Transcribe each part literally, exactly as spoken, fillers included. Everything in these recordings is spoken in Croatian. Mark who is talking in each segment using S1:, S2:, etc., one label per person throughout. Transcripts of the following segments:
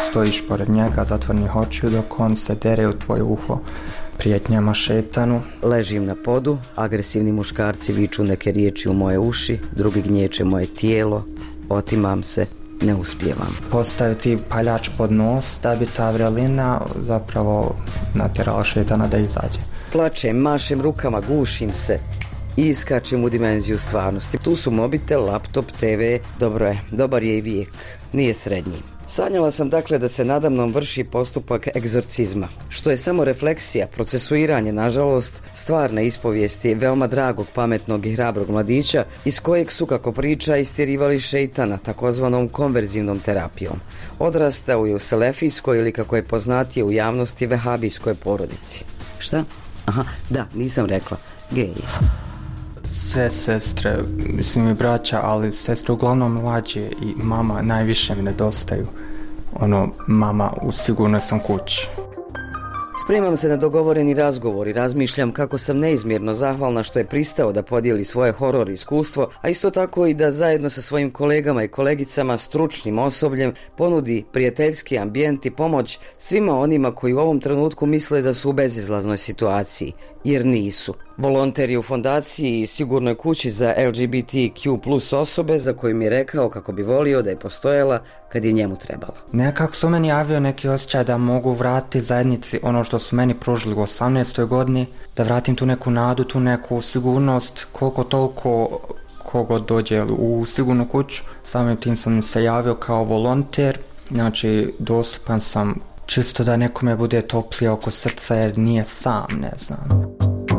S1: stojiš pored njega zatvorenih očiju dok on se dere u tvoje uho prijetnjama šetanu.
S2: Ležim na podu, agresivni muškarci viču neke riječi u moje uši, drugi gnječe moje tijelo, otimam se, ne uspijevam.
S1: Postaviti paljač pod nos da bi ta vrelina zapravo natjerala šetana da izađe.
S2: Plačem, mašem rukama, gušim se i iskačem u dimenziju stvarnosti. Tu su mobitel, laptop, te ve, dobro je, dobar je i vijek, nije srednji. Sanjala sam dakle da se nadamnom vrši postupak egzorcizma, što je samo refleksija, procesuiranje, nažalost, stvarne ispovijesti veoma dragog, pametnog i hrabrog mladića iz kojeg su, kako priča, istjerivali šeitana, takozvanom konverzivnom terapijom. Odrastao je u selefijskoj ili, kako je poznatije u javnosti, vehabijskoj porodici. Šta? Aha, da, nisam rekla. Gej.
S1: Sve sestre, mislim i braća, ali sestre uglavnom mlađe i mama najviše mi nedostaju. Ono, mama u sigurnoj sam kući.
S2: Spremam se na dogovoreni razgovor i razmišljam kako sam neizmjerno zahvalna što je pristao da podijeli svoje horor iskustvo, a isto tako i da zajedno sa svojim kolegama i kolegicama, stručnim osobljem, ponudi prijateljski ambijent i pomoć svima onima koji u ovom trenutku misle da su u bezizlaznoj situaciji, jer nisu. Volonter je u fondaciji i sigurnoj kući za el ge be te kju plus osobe za koju mi je rekao kako bi volio da je postojala kad je njemu trebalo.
S1: Nekako su meni javio neki osjećaj da mogu vratiti zajednici ono što su meni pružili u osamnaestoj godini, da vratim tu neku nadu, tu neku sigurnost, koliko toliko kogo dođe u sigurnu kuću. Samim tim sam se javio kao volonter, znači dostupan sam čisto da nekome bude toplije oko srca jer nije sam, ne znam.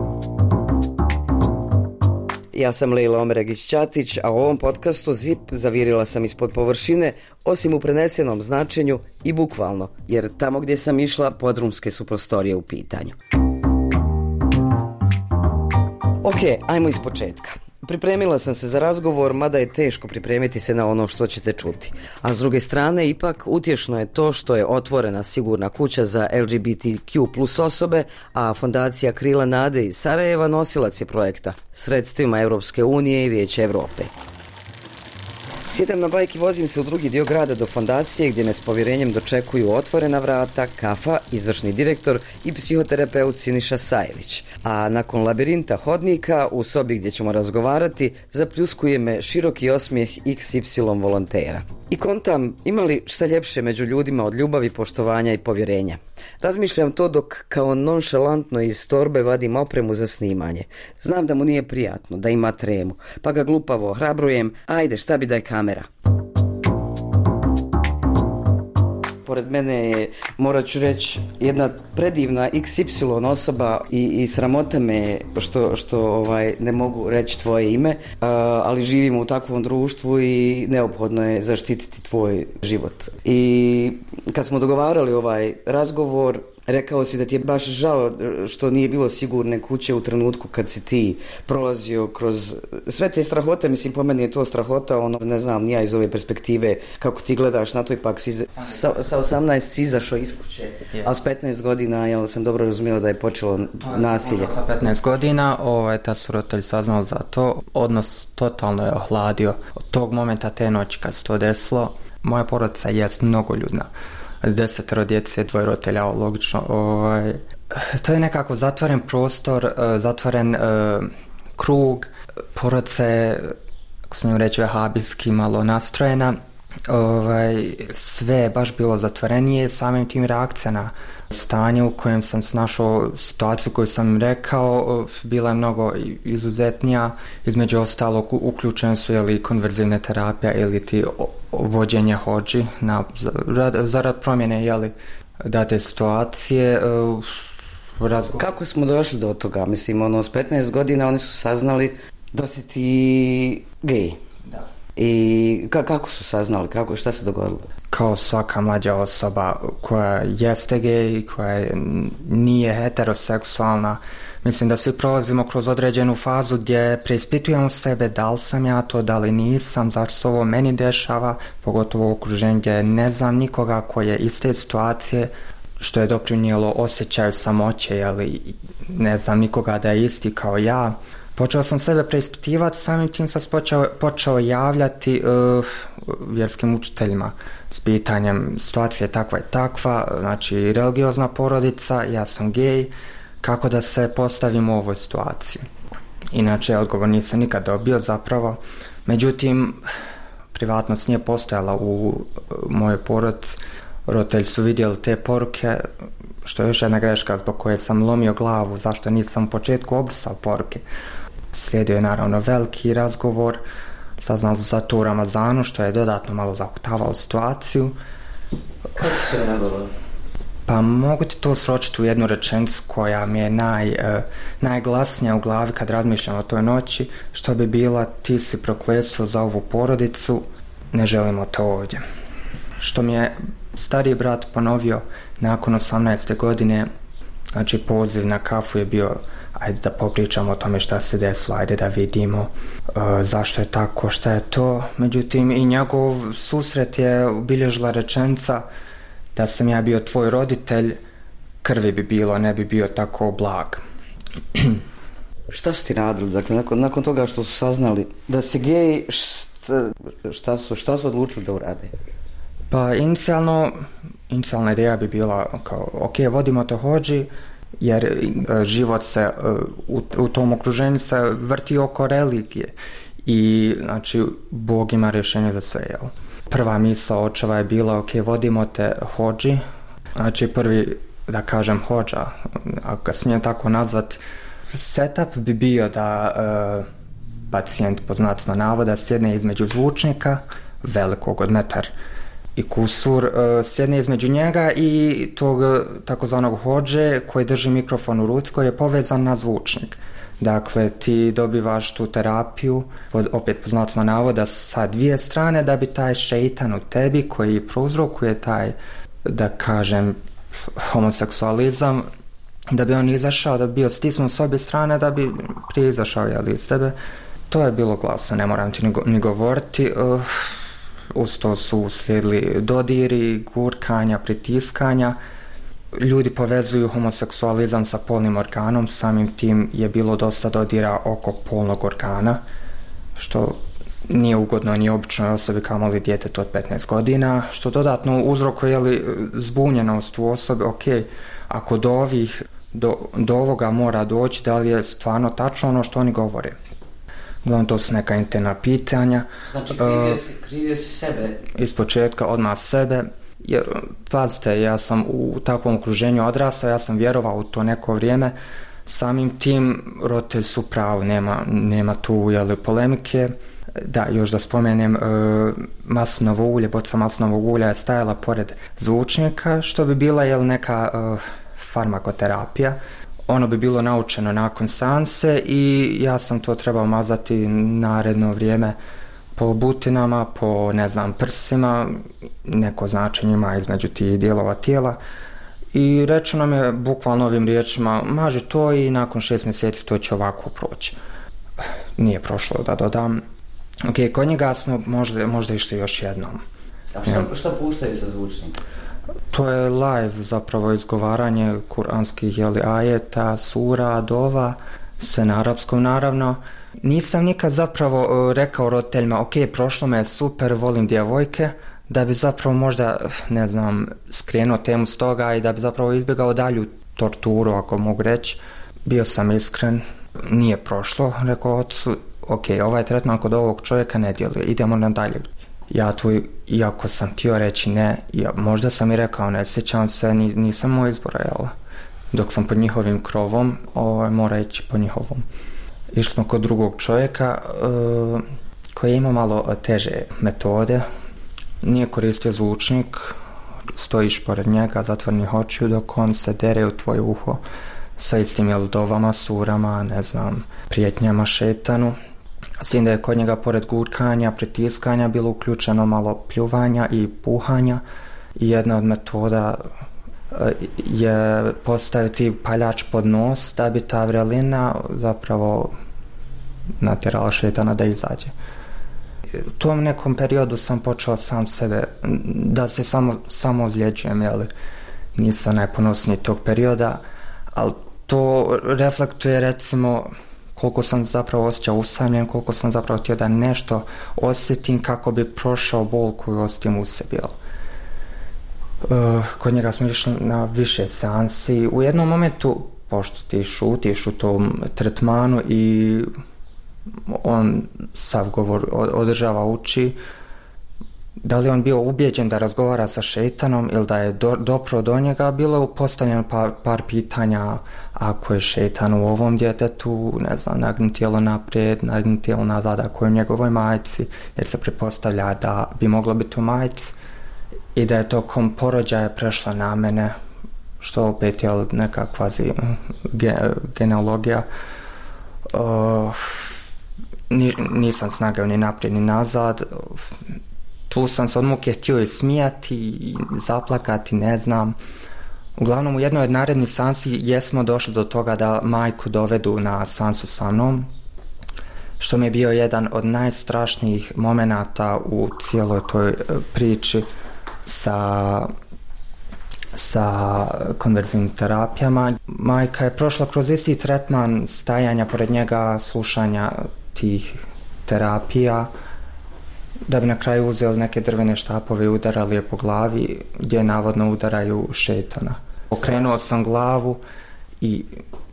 S2: Ja sam Lejla Omeregić-Ćatić, a u ovom podcastu Zip zavirila sam ispod površine, osim u prenesenom značenju i bukvalno, jer tamo gdje sam išla podrumske su prostorije u pitanju. Ok, ajmo iz početka. Pripremila sam se za razgovor, mada je teško pripremiti se na ono što ćete čuti. A s druge strane, ipak utješno je to što je otvorena sigurna kuća za el ge be te kju plus osobe, a fondacija Krila nade iz Sarajeva nosilac je projekta sredstvima Europske unije i Vijeća Europe. Sjedam na bajk i vozim se u drugi dio grada do fondacije gdje me s povjerenjem dočekuju otvorena vrata, kafa, izvršni direktor i psihoterapeut Siniša Sajević. A nakon labirinta hodnika u sobi gdje ćemo razgovarati zapljuskuje me široki osmijeh iks ipsilon volontera. I kontam, ima li šta ljepše među ljudima od ljubavi, poštovanja i povjerenja? Razmišljam to dok kao nonšalantno iz torbe vadim opremu za snimanje. Znam da mu nije prijatno, da ima tremu, pa ga glupavo ohrabrujem, ajde šta bi da je kamera. Pored mene je, morat ću reći, jedna predivna iks ipsilon osoba i, i sramota me što, što ovaj, ne mogu reći tvoje ime, a, ali živimo u takvom društvu i neophodno je zaštititi tvoj život. I kad smo dogovarali ovaj razgovor, rekao si da ti je baš žao što nije bilo sigurne kuće u trenutku kad si ti prolazio kroz sve te strahote. Mislim, po meni je to strahota, ono, ne znam, nija iz ove perspektive kako ti gledaš na to, ipak si sa, sa osamnaest si izašao iz kuće, yeah. Ali s petnaest godina, jel sam dobro razumjela da je počelo nasilje.
S1: Sa petnaest godina, ovaj, tad su roditelji saznali za to, odnos totalno je ohladio. Od tog momenta, te noći kad se to desilo, moja porodica je mnogo ljudna. Desetero djece, dvoje roditelja, logično. Ovaj, to je nekako zatvoren prostor, zatvoren uh, krug, porodica je, ako smijem reći, vehabijski malo nastrojena. Ovaj, sve je baš bilo zatvorenije, samim tim reakcija na stanje u kojem sam se našao, situaciju koju sam rekao, bila je mnogo izuzetnija. Između ostalog uključene su ili konverzivne terapija ili ti vođenje hodži na, zarad promjene jeli, date situacije. Razgovor.
S2: Kako smo došli do toga? Mislim, ono, s petnaest godina oni su saznali da si ti gej.
S1: Da.
S2: I ka- kako su saznali? Kako, šta se dogodilo?
S1: Kao svaka mlađa osoba koja jeste gej, koja nije heteroseksualna, mislim da svi prolazimo kroz određenu fazu gdje preispitujemo sebe, da li sam ja to, da li nisam, zašto se ovo meni dešava, pogotovo u okruženju gdje ne znam nikoga koji je iste situacije, što je doprinijelo osjećaju samoće, ali ne znam nikoga da je isti kao ja. Počeo sam sebe preispitivati, samim tim sam počeo, počeo javljati uh, vjerskim učiteljima s pitanjem situacija je takva i takva, znači religiozna porodica, ja sam gej, kako da se postavim u ovoj situaciji. Inače, odgovor nisam nikad dobio zapravo, međutim, privatnost nije postojala u mojoj porodici, roditelji su vidjeli te poruke, što je još jedna greška zbog koje sam lomio glavu, zašto nisam u početku obrisao poruke. Slijedio je naravno veliki razgovor, saznao sam za tu Ramazanu, što je dodatno malo zahtavalo situaciju.
S2: Kako se reagovalo?
S1: Pa mogu ti to sročiti u jednu rečenicu koja mi je naj, uh, najglasnija u glavi kad razmišljam o toj noći, što bi bila ti si prokletstvo za ovu porodicu, ne želimo to ovdje. Što mi je stariji brat ponovio nakon osamnaeste godine, znači poziv na kafu je bio ajde da popričamo o tome šta se desilo, ajde da vidimo uh, zašto je tako, šta je to. Međutim, i njegov susret je obilježila rečenica da sam ja bio tvoj roditelj, krvi bi bilo, ne bi bio tako blag.
S2: Šta su ti radili? Dakle, nakon, nakon toga što su saznali da si gej, šta, šta, su, šta su odlučili da urade?
S1: Pa inicijalno, inicijalna ideja bi bila kao, ok, vodimo to hodži, jer uh, život se uh, u, u tom okruženju se vrti oko religije i znači Bog ima rješenje za sve, jel? Prva misao očeva je bila, ok, vodimo te hodži, znači prvi, da kažem, hodža, ako ga smijem tako nazvat, setup bi bio da uh, pacijent, po znacima navoda, sjedne između zvučnika, velikog od metar i kusur, uh, sjedne između njega i tog takozvanog hodže koji drži mikrofon u ruci koji je povezan na zvučnik. Dakle, ti dobivaš tu terapiju, opet po znacima navoda, sa dvije strane da bi taj šeitan u tebi koji prouzrokuje taj, da kažem, homoseksualizam, da bi on izašao, da bi bio stisnut s obje strane, da bi prije izašao, jel, iz tebe. To je bilo glasno, ne moram ti ni, go, ni govoriti. Uh, uz to su slijedili dodiri, gurkanja, pritiskanja. Ljudi povezuju homoseksualizam sa polnim organom, samim tim je bilo dosta dodira oko polnog organa, što nije ugodno ni običnoj osobi, kamoli djetetu od petnaest godina, što dodatno uzrokuje jeli, zbunjenost u osobi, ok, ako do ovih, do, do ovoga mora doći, da li je stvarno tačno ono što oni govore. Uglavnom, to su neka interna pitanja.
S2: Znači, krivio si, krivio si sebe?
S1: Iz početka, odmah sebe. Jer, pazite, ja sam u takvom okruženju odrastao, ja sam vjerovao u to neko vrijeme, samim tim roditelji su pravi, nema, nema tu jeli, polemike. Da, još da spomenem, e, maslinovo ulje, boca maslinovog ulja je stajala pored zvučnika, što bi bila jel, neka e, farmakoterapija. Ono bi bilo naučeno nakon seanse i ja sam to trebao mazati naredno vrijeme po butinama, po, ne znam, prsima, neko značenje ima između tih dijelova tijela. I rečeno nam je bukvalno ovim riječima, maži to i nakon šest mjeseci to će ovako proći. Nije prošlo, da dodam. Ok, kod njega smo možda, možda išli još jednom.
S2: A šta, šta puštaju sa zvučnika?
S1: To je live, zapravo izgovaranje kuranskih jeli, ajeta, sura, dova, sve na arapskom naravno. Nisam nikad zapravo uh, rekao roditeljima, ok, prošlo me je super, volim djevojke, da bi zapravo možda, ne znam, skrenuo temu s toga i da bi zapravo izbjegao dalju torturu, ako mogu reći. Bio sam iskren, nije prošlo, rekao ocu, ok, ovaj tretman kod ovog čovjeka ne djeluje, idemo nadalje. Ja tu, iako sam htio reći ne, ja, možda sam i rekao ne, sjećam se, nis, nisam moj izbor, jel? Dok sam pod njihovim krovom, ovo, mora ići po njihovom. Išli smo kod drugog čovjeka uh, koji ima malo teže metode, nije koristio zvučnik, stojiš pored njega, zatvornih očiju dok on se dere u tvoje uho sa istim jel, dovama, surama, ne znam, prijetnjama šetanu. S tim da je kod njega pored gurkanja, pritiskanja bilo uključeno malo pljuvanja i puhanja i jedna od metoda je postaviti paljač pod nos da bi ta vrelina zapravo natjerala šetana da izađe. U tom nekom periodu sam počeo sam sebe da se samo, samo ozljeđujem, jel? Nisam najponosniji tog perioda, ali to reflektuje recimo koliko sam zapravo osjećao usamljen, koliko sam zapravo htio da nešto osjetim kako bi prošao bol koju osjetim u sebi. Uh, kod njega smo išli na više seansi. U jednom momentu, pošto ti šutiš u tom tretmanu i on sav govor održava, uči, da li on bio ubijeđen da razgovara sa šejtanom ili da je do, dopro do njega, bilo je postavljeno par, par pitanja. Ako je šejtan u ovom djetetu, ne znam, nagni tijelo naprijed, nagni tijelo nazad, ako je u njegovoj majci, jer se pretpostavlja da bi moglo biti u majci i da je tokom porođaja prešlo na mene, što opet je neka kvazi ge, genealogija. Uh, nisam snagao ni naprijed ni nazad. Tu sam se od muke htio i smijati i zaplakati, ne znam. Uglavnom, u jednoj od narednih seansi jesmo došli do toga da majku dovedu na seansu sa mnom, što mi je bio jedan od najstrašnijih momenata u cijeloj toj priči sa, sa konverzivnim terapijama. Majka je prošla kroz isti tretman stajanja pored njega, slušanja tih terapija, da bi na kraju uzeli neke drvene štapove i udarali je po glavi, gdje navodno udaraju šejtana. Okrenuo sam glavu i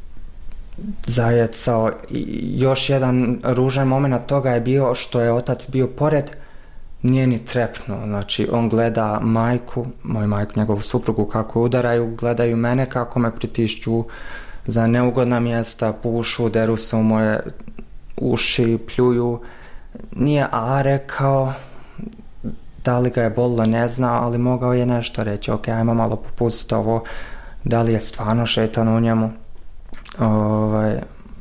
S1: zajecao. I još jedan ružan moment toga je bio što je otac bio pored, nije ni trepnuo. Znači, on gleda majku, moju majku, njegovu suprugu, kako udaraju, gledaju mene kako me pritišću za neugodna mjesta, pušu, deru se u moje uši, pljuju. Nije a rekao, da li ga je bolilo ne zna, ali mogao je nešto reći. Ok, ajmo malo popustiti ovo, da li je stvarno šejtan u njemu. Ovaj,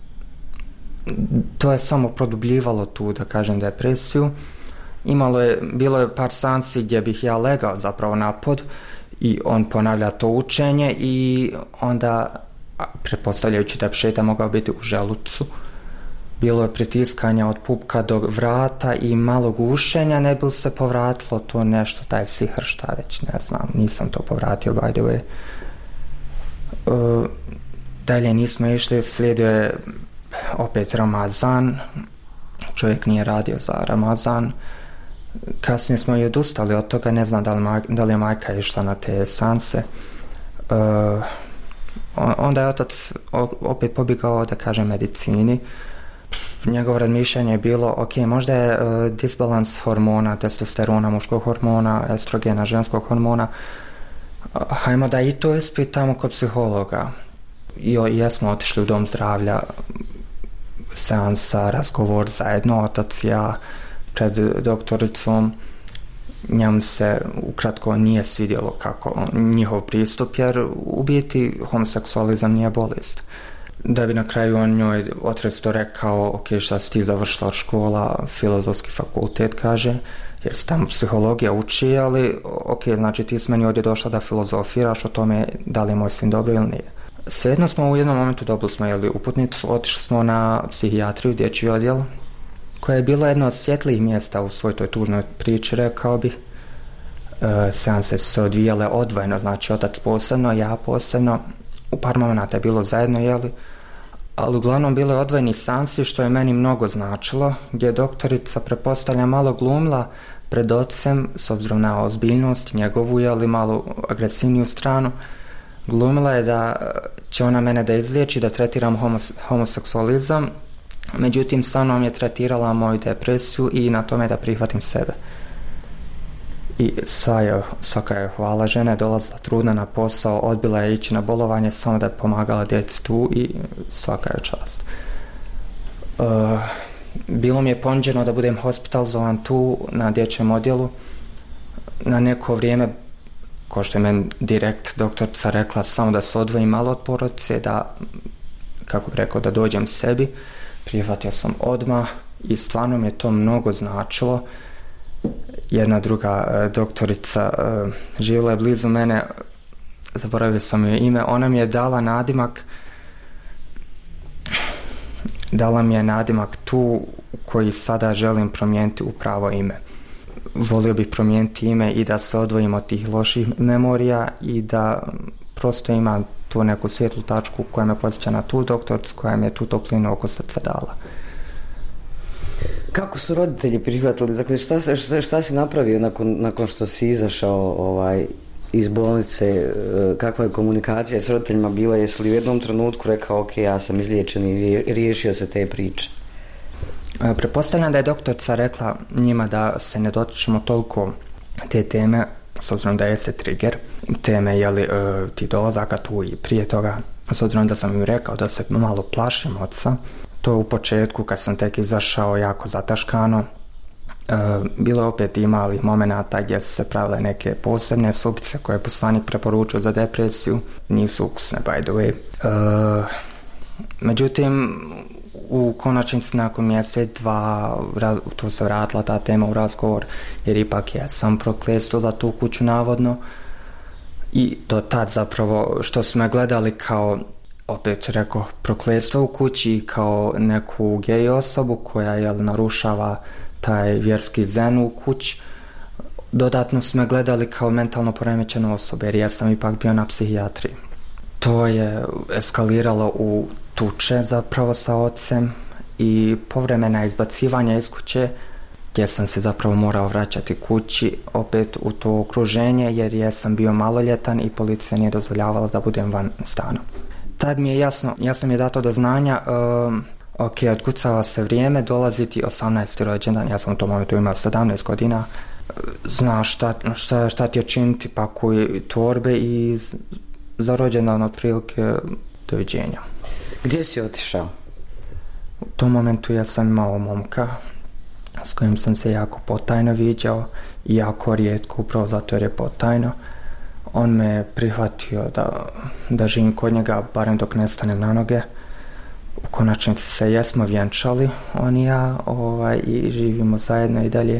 S1: to je samo produbljivalo tu, da kažem, depresiju. Imalo je, bilo je par seansi gdje bih ja legao zapravo na pod i on ponavlja to učenje i onda, pretpostavljajući da bi šejtan mogao biti u želucu, bilo je pritiskanja od pupka do vrata i malo gušenja, ne bi se povratilo to nešto, taj sihr, šta već, ne znam, nisam to povratio, by the way. Uh, dalje nismo išli, slijedio je opet Ramazan, čovjek nije radio za Ramazan. Kasnije smo i odustali od toga, ne znam da li, maj, da li je majka išla na te seanse. Uh, onda je otac opet pobjegao, da kažem, medicini. Njegovo razmišljanje je bilo, ok, možda je uh, disbalans hormona, testosterona, muškog hormona, estrogena, ženskog hormona. Uh, hajmo da i to ispitamo kod psihologa. I jesmo otišli u dom zdravlja, seansa, razgovor zajedno, otac i ja, pred doktoricom. Njemu se ukratko nije svidjelo kako njihov pristup, jer u biti homoseksualizam nije bolest. Da bi na kraju on njoj otresto rekao, ok, šta si ti završila od škola, filozofski fakultet, kaže, jer se tamo psihologija uči, ali ok, znači ti si meni ovdje došla da filozofiraš o tome da li je moj sin dobro ili nije. Svejedno smo u jednom momentu dobili smo jeli, uputnicu, otišli smo na psihijatriju, dječji odjel, koja je bila jedna od svjetlijih mjesta u svoj toj tužnoj priči, rekao bih. E, seanse su se odvijale odvojeno, znači otac posebno, ja posebno, u par momenata je bilo zajedno, jeli, ali uglavnom bilo je odvojeni seansi, što je meni mnogo značilo, gdje je doktorica, pretpostavlja, malo glumila pred ocem, s obzirom na ozbiljnost njegovu, jeli, malo agresivniju stranu. Glumila je da će ona mene da izliječi, da tretiram homos- homoseksualizam, međutim sa mnom je tretirala moju depresiju i na tome da prihvatim sebe. I sva je, svaka je hvala, žena je dolazila trudna na posao, odbila je ići na bolovanje samo da je pomagala djeci tu i svaka je čast. Uh, bilo mi je ponuđeno da budem hospitalizovan tu na dječjem odjelu na neko vrijeme, ko što je meni direkt doktorica rekla, samo da se odvojim malo od porodice, da, kako bi rekao, da dođem sebi. Prihvatio sam odmah i stvarno mi je to mnogo značilo. Jedna druga e, doktorica e, živjela je blizu mene, zaboravio sam joj ime, ona mi je dala nadimak, dala mi je nadimak tu koji sada želim promijeniti u pravo ime. Volio bih promijeniti ime i da se odvojim od tih loših memorija i da prosto imam tu neku svijetlu tačku koja me podsjeća na tu doktoricu koja mi je tu toplinu oko srca dala.
S2: Kako su roditelji prihvatili? Dakle, šta, šta, šta si napravio nakon, nakon što si izašao ovaj, iz bolnice? Kakva je komunikacija s roditeljima bila? Jesi li u jednom trenutku rekao ok, ja sam izliječen i riješio se te priče?
S1: Pretpostavljam da je doktorica rekla njima da se ne dotičemo toliko te teme, s obzirom da jeste trigger, teme je li ti dolazaka tu i prije toga, s obzirom da sam im rekao da se malo plašim oca. To je u početku kad sam tek izašao jako zataškano. E, bilo je opet i malih momenata gdje su se pravile neke posebne supice koje je poslanik preporučio za depresiju. Nisu ukusne, by the way. E, međutim, u konačnici nakon mjesec, dva, tu se vratila ta tema u razgovor, jer ipak ja sam prokletstvo za tu kuću navodno. I do tad zapravo što su me gledali kao, opet rekao, prokletstvo u kući, kao neku gej osobu koja jel, narušava taj vjerski zen u kući. Dodatno su me gledali kao mentalno poremećenu osobu, jer ja sam ipak bio na psihijatriji. To je eskaliralo u tuče zapravo sa ocem i povremena izbacivanja iz kuće, gdje sam se zapravo morao vraćati kući opet u to okruženje, jer ja sam bio maloljetan i policija nije dozvoljavala da budem van stana. Tad mi je jasno, jasno mi je dato do znanja, um, ok, otkucava se vrijeme, dolaziti osamnaesti rođendan, ja sam u tom momentu imao sedamnaest godina, znaš šta, šta, šta ti je činiti, pakuj torbe i za rođendan otprilike doviđenja.
S2: Gdje si otišao?
S1: U tom momentu ja sam imao momka s kojim sam se jako potajno viđao i jako rijetko, upravo zato jer je potajno. On me prihvatio da, da živim kod njega, barem dok ne stanem na noge. U konačnici se jesmo vjenčali, on i ja, ovaj, i živimo zajedno i dalje.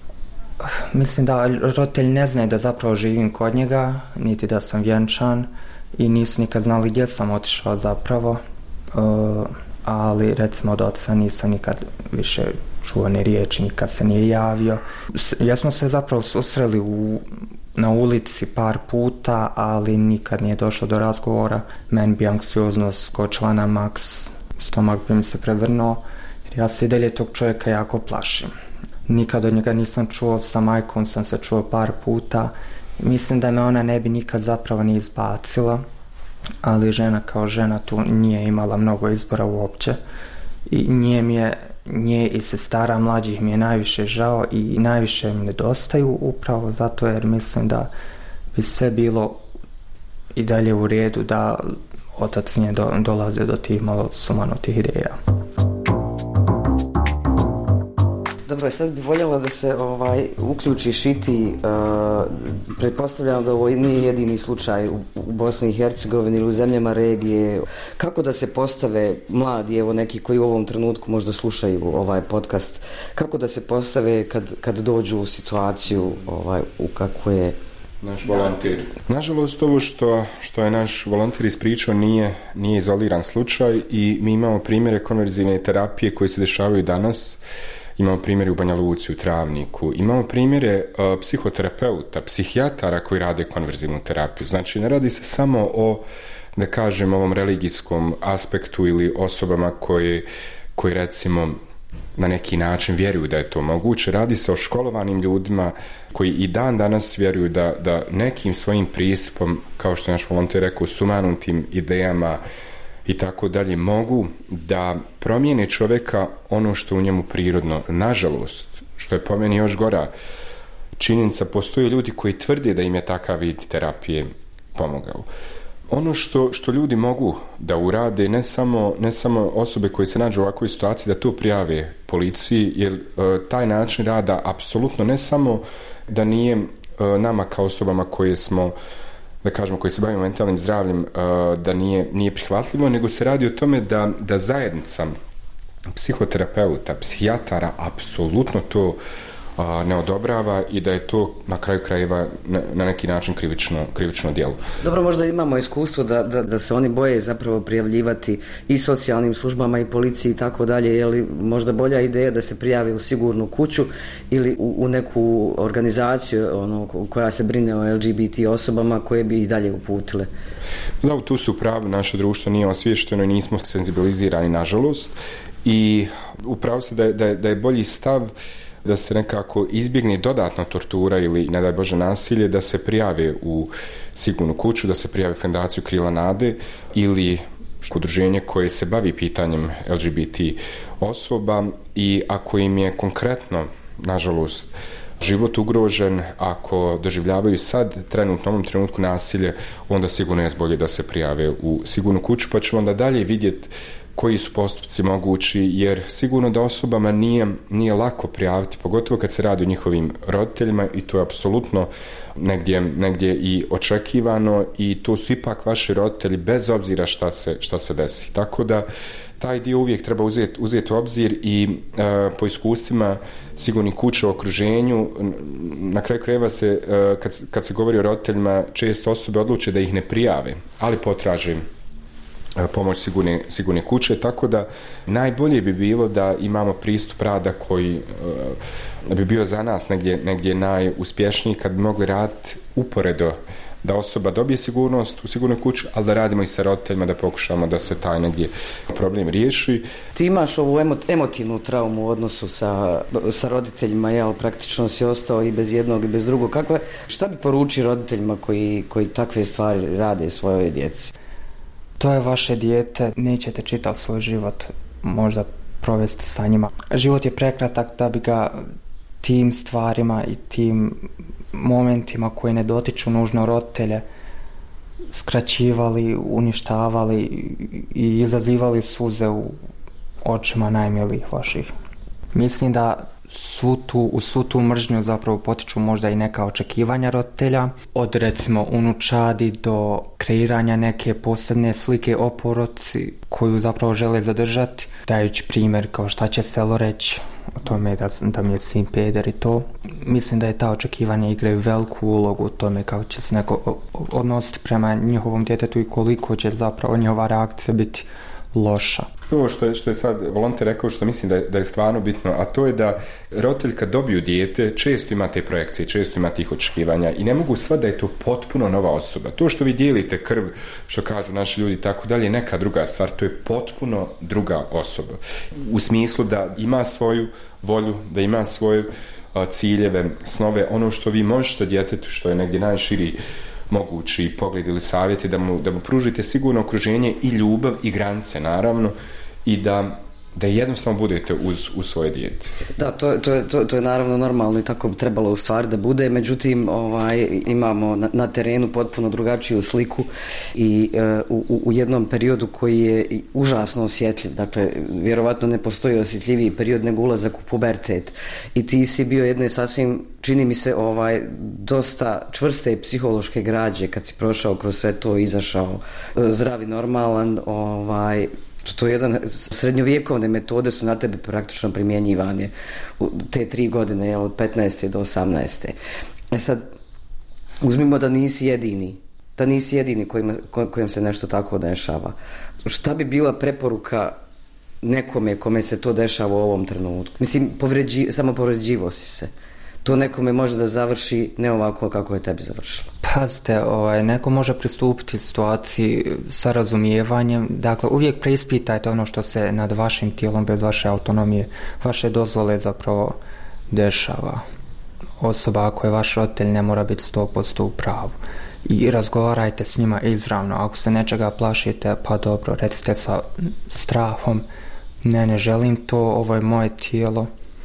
S1: Mislim da roditelji ne znaju da zapravo živim kod njega, niti da sam vjenčan i nisu nikad znali gdje sam otišao zapravo. Uh, ali recimo od oca nisam nikad više čuo ni riječi, nikad se nije javio. Jesmo se zapravo susreli u, na ulici par puta, ali nikad nije došlo do razgovora. Meni bi anksioznost skočila na maks, stomak bi mi se prevrnuo, jer ja se i dalje tog čovjeka jako plašim. Nikad od njega nisam čuo, sa majkom sam se čuo par puta. Mislim da me ona ne bi nikad zapravo ni izbacila, ali žena kao žena tu nije imala mnogo izbora uopće. I nje mi je, nje i sestara mlađih mi je najviše žao i najviše mi nedostaju upravo zato jer mislim da bi sve bilo i dalje u redu da otac nije do, dolazio do tih malo sumanutih ideja.
S2: Dobro, sad bih voljela da se ovaj, uključiš i ti. Uh, pretpostavljam da ovo nije jedini slučaj u, u Bosni i Hercegovini ili u zemljama regije. Kako da se postave mladi, evo neki koji u ovom trenutku možda slušaju ovaj podcast, kako da se postave kad, kad dođu u situaciju ovaj, u kakvu je
S3: naš volonter? Nažalost, ovo što, što je naš volonter ispričao nije, nije izoliran slučaj i mi imamo primjere konverzivne terapije koje se dešavaju danas. Imamo primjere u Banja Luci, u Travniku, imamo primjere uh, psihoterapeuta, psihijatara koji rade konverzivnu terapiju. Znači, ne radi se samo o, da kažem, ovom religijskom aspektu ili osobama koji, koji recimo na neki način vjeruju da je to moguće. Radi se o školovanim ljudima koji i dan danas vjeruju da, da nekim svojim pristupom, kao što je naš volonter rekao, sumanutim idejama i tako dalje, mogu da promijene čovjeka ono što u njemu prirodno. Nažalost, što je po meni još gora činjenica, postoje ljudi koji tvrde da im je takav vid terapije pomogao. Ono što, što ljudi mogu da urade, ne samo, ne samo osobe koje se nađu u ovakvoj situaciji, da to prijave policiji, jer e, taj način rada apsolutno ne samo da nije e, nama kao osobama koje smo, da kažemo, koji se bavimo mentalnim zdravljem, da nije, nije prihvatljivo, nego se radi o tome da, da zajednica psihoterapeuta, psihijatara apsolutno to a, ne odobrava i da je to na kraju krajeva na, na neki način krivično, krivično djelo.
S2: Dobro, možda imamo iskustvo da, da, da se oni boje zapravo prijavljivati i socijalnim službama i policiji i tako dalje, je li možda bolja ideja da se prijave u sigurnu kuću ili u, u neku organizaciju ono, koja se brine o L G B T osobama koje bi ih dalje uputile?
S3: Da, tu su pravi, naše društvo nije osviješteno i nismo senzibilizirani, nažalost, i upravo se da je, da je, da je bolji stav da se nekako izbjegne dodatna tortura ili, ne daj Bože, nasilje, da se prijave u sigurnu kuću, da se prijave u Fondaciju Krila nade ili udruženje koje se bavi pitanjem L G B T osoba i ako im je konkretno, nažalost, život ugrožen, ako doživljavaju sad trenutno, u ovom trenutku nasilje, onda sigurno je bolje da se prijave u sigurnu kuću, pa ćemo onda dalje vidjeti koji su postupci mogući, jer sigurno da osobama nije, nije lako prijaviti, pogotovo kad se radi o njihovim roditeljima i to je apsolutno negdje, negdje i očekivano i to su ipak vaši roditelji bez obzira šta se, šta se desi. Tako da taj dio uvijek treba uzeti, uzeti u obzir i e, po iskustvima sigurnih kuća u okruženju, na kraju krajeva se, e, kad, kad se govori o roditeljima, često osobe odluče da ih ne prijave, ali potraže pomoć sigurne, sigurne kuće, tako da najbolje bi bilo da imamo pristup rada koji uh, bi bio za nas negdje, negdje najuspješniji kad bi mogli raditi uporedo da osoba dobije sigurnost u sigurnoj kući, ali da radimo i sa roditeljima da pokušamo da se taj negdje problem riješi.
S2: Ti imaš ovu emo, emotivnu traumu u odnosu sa, sa roditeljima, jel, praktično si ostao i bez jednog i bez drugog. Kakva, šta bi poručio roditeljima koji, koji takve stvari rade svojoj djeci?
S1: To je vaše dijete, nećete čitav svoj život možda provesti sa njima. Život je prekratak da bi ga tim stvarima i tim momentima koji ne dotiču nužno roditelje skraćivali, uništavali i izazivali suze u očima najmilijih vaših. Mislim da svu tu, u svu tu mržnju zapravo potiču možda i neka očekivanja roditelja, od recimo unučadi do kreiranja neke posebne slike o poroci koju zapravo žele zadržati, dajući primjer kao šta će selo reći o tome da, da mi je sin peder i to. Mislim da je ta očekivanja igraju veliku ulogu u tome kako će se neko odnositi prema njihovom djetetu i koliko će zapravo njihova reakcija biti loša.
S3: To što je, što je sad volonter rekao, što mislim da je, da je stvarno bitno, a to je da roditelj kad dobiju dijete često ima te projekcije, često ima tih očekivanja i ne mogu sva da je to potpuno nova osoba. To što vi dijelite krv, što kažu naši ljudi tako dalje, je neka druga stvar, to je potpuno druga osoba. U smislu da ima svoju volju, da ima svoje a, ciljeve, snove, ono što vi možete djetetu, što je negdje najširi mogući pogled ili savjeti, da mu, da mu pružite sigurno okruženje i ljubav i granice naravno i da, da jednostavno budete uz, uz svoje dijete.
S2: Da, to, to, to, to je naravno normalno i tako bi trebalo u stvari da bude, međutim ovaj, imamo na, na terenu potpuno drugačiju sliku i uh, u, u jednom periodu koji je užasno osjetljiv, dakle vjerovatno ne postoji osjetljiviji period nego ulazak u pubertet i ti si bio jedne sasvim, čini mi se, ovaj, dosta čvrste psihološke građe kad si prošao kroz sve to, izašao zdravi, normalan, ovaj, to je jedan, srednjovjekovne metode su na tebe praktično primjenjivane u te tri godine, jel, od petnaeste do osamnaeste. E sad, uzmimo da nisi jedini, da nisi jedini kojima, kojem se nešto tako dešava. Šta bi bila preporuka nekome kome se to dešava u ovom trenutku? Mislim, povređi, samo povređivo si se. To nekome može da završi ne ovako kako je tebi završilo.
S1: Pazite, ovaj, neko može pristupiti situaciji sa razumijevanjem. Dakle, uvijek preispitajte ono što se nad vašim tijelom bez vaše autonomije, vaše dozvole zapravo dešava. Osoba ako je vaš roditelj ne mora biti sto posto u pravu. I razgovarajte s njima izravno. Ako se nečega plašite, pa dobro, recite sa strahom, ne, ne želim to, ovo je moje tijelo.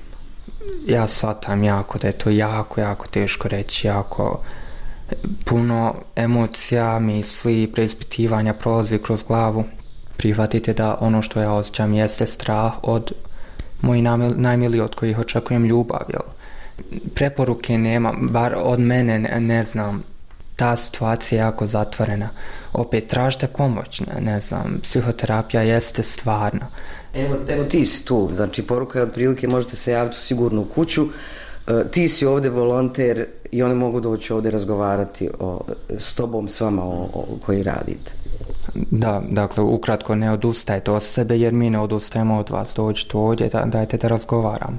S1: Ja shvatam jako da je to jako, jako teško reći, jako puno emocija, misli, preispitivanja prolazi kroz glavu. Prihvatite da ono što ja osjećam jeste strah od mojih najmiliji od kojih očekujem ljubav. Jel? Preporuke nema, bar od mene ne, ne znam, ta situacija je jako zatvorena. Opet tražite pomoć, ne, ne znam, psihoterapija jeste stvarna.
S2: Evo, evo ti si tu, znači poruka je otprilike možete se javiti u sigurnu kuću Ti si ovdje volonter i oni mogu doći ovdje razgovarati o, s tobom, s vama o, o koji radite.
S1: Da, dakle, ukratko ne odustajte od sebe jer mi ne odustajemo od vas. Dođite ovdje, da, dajte da razgovaramo.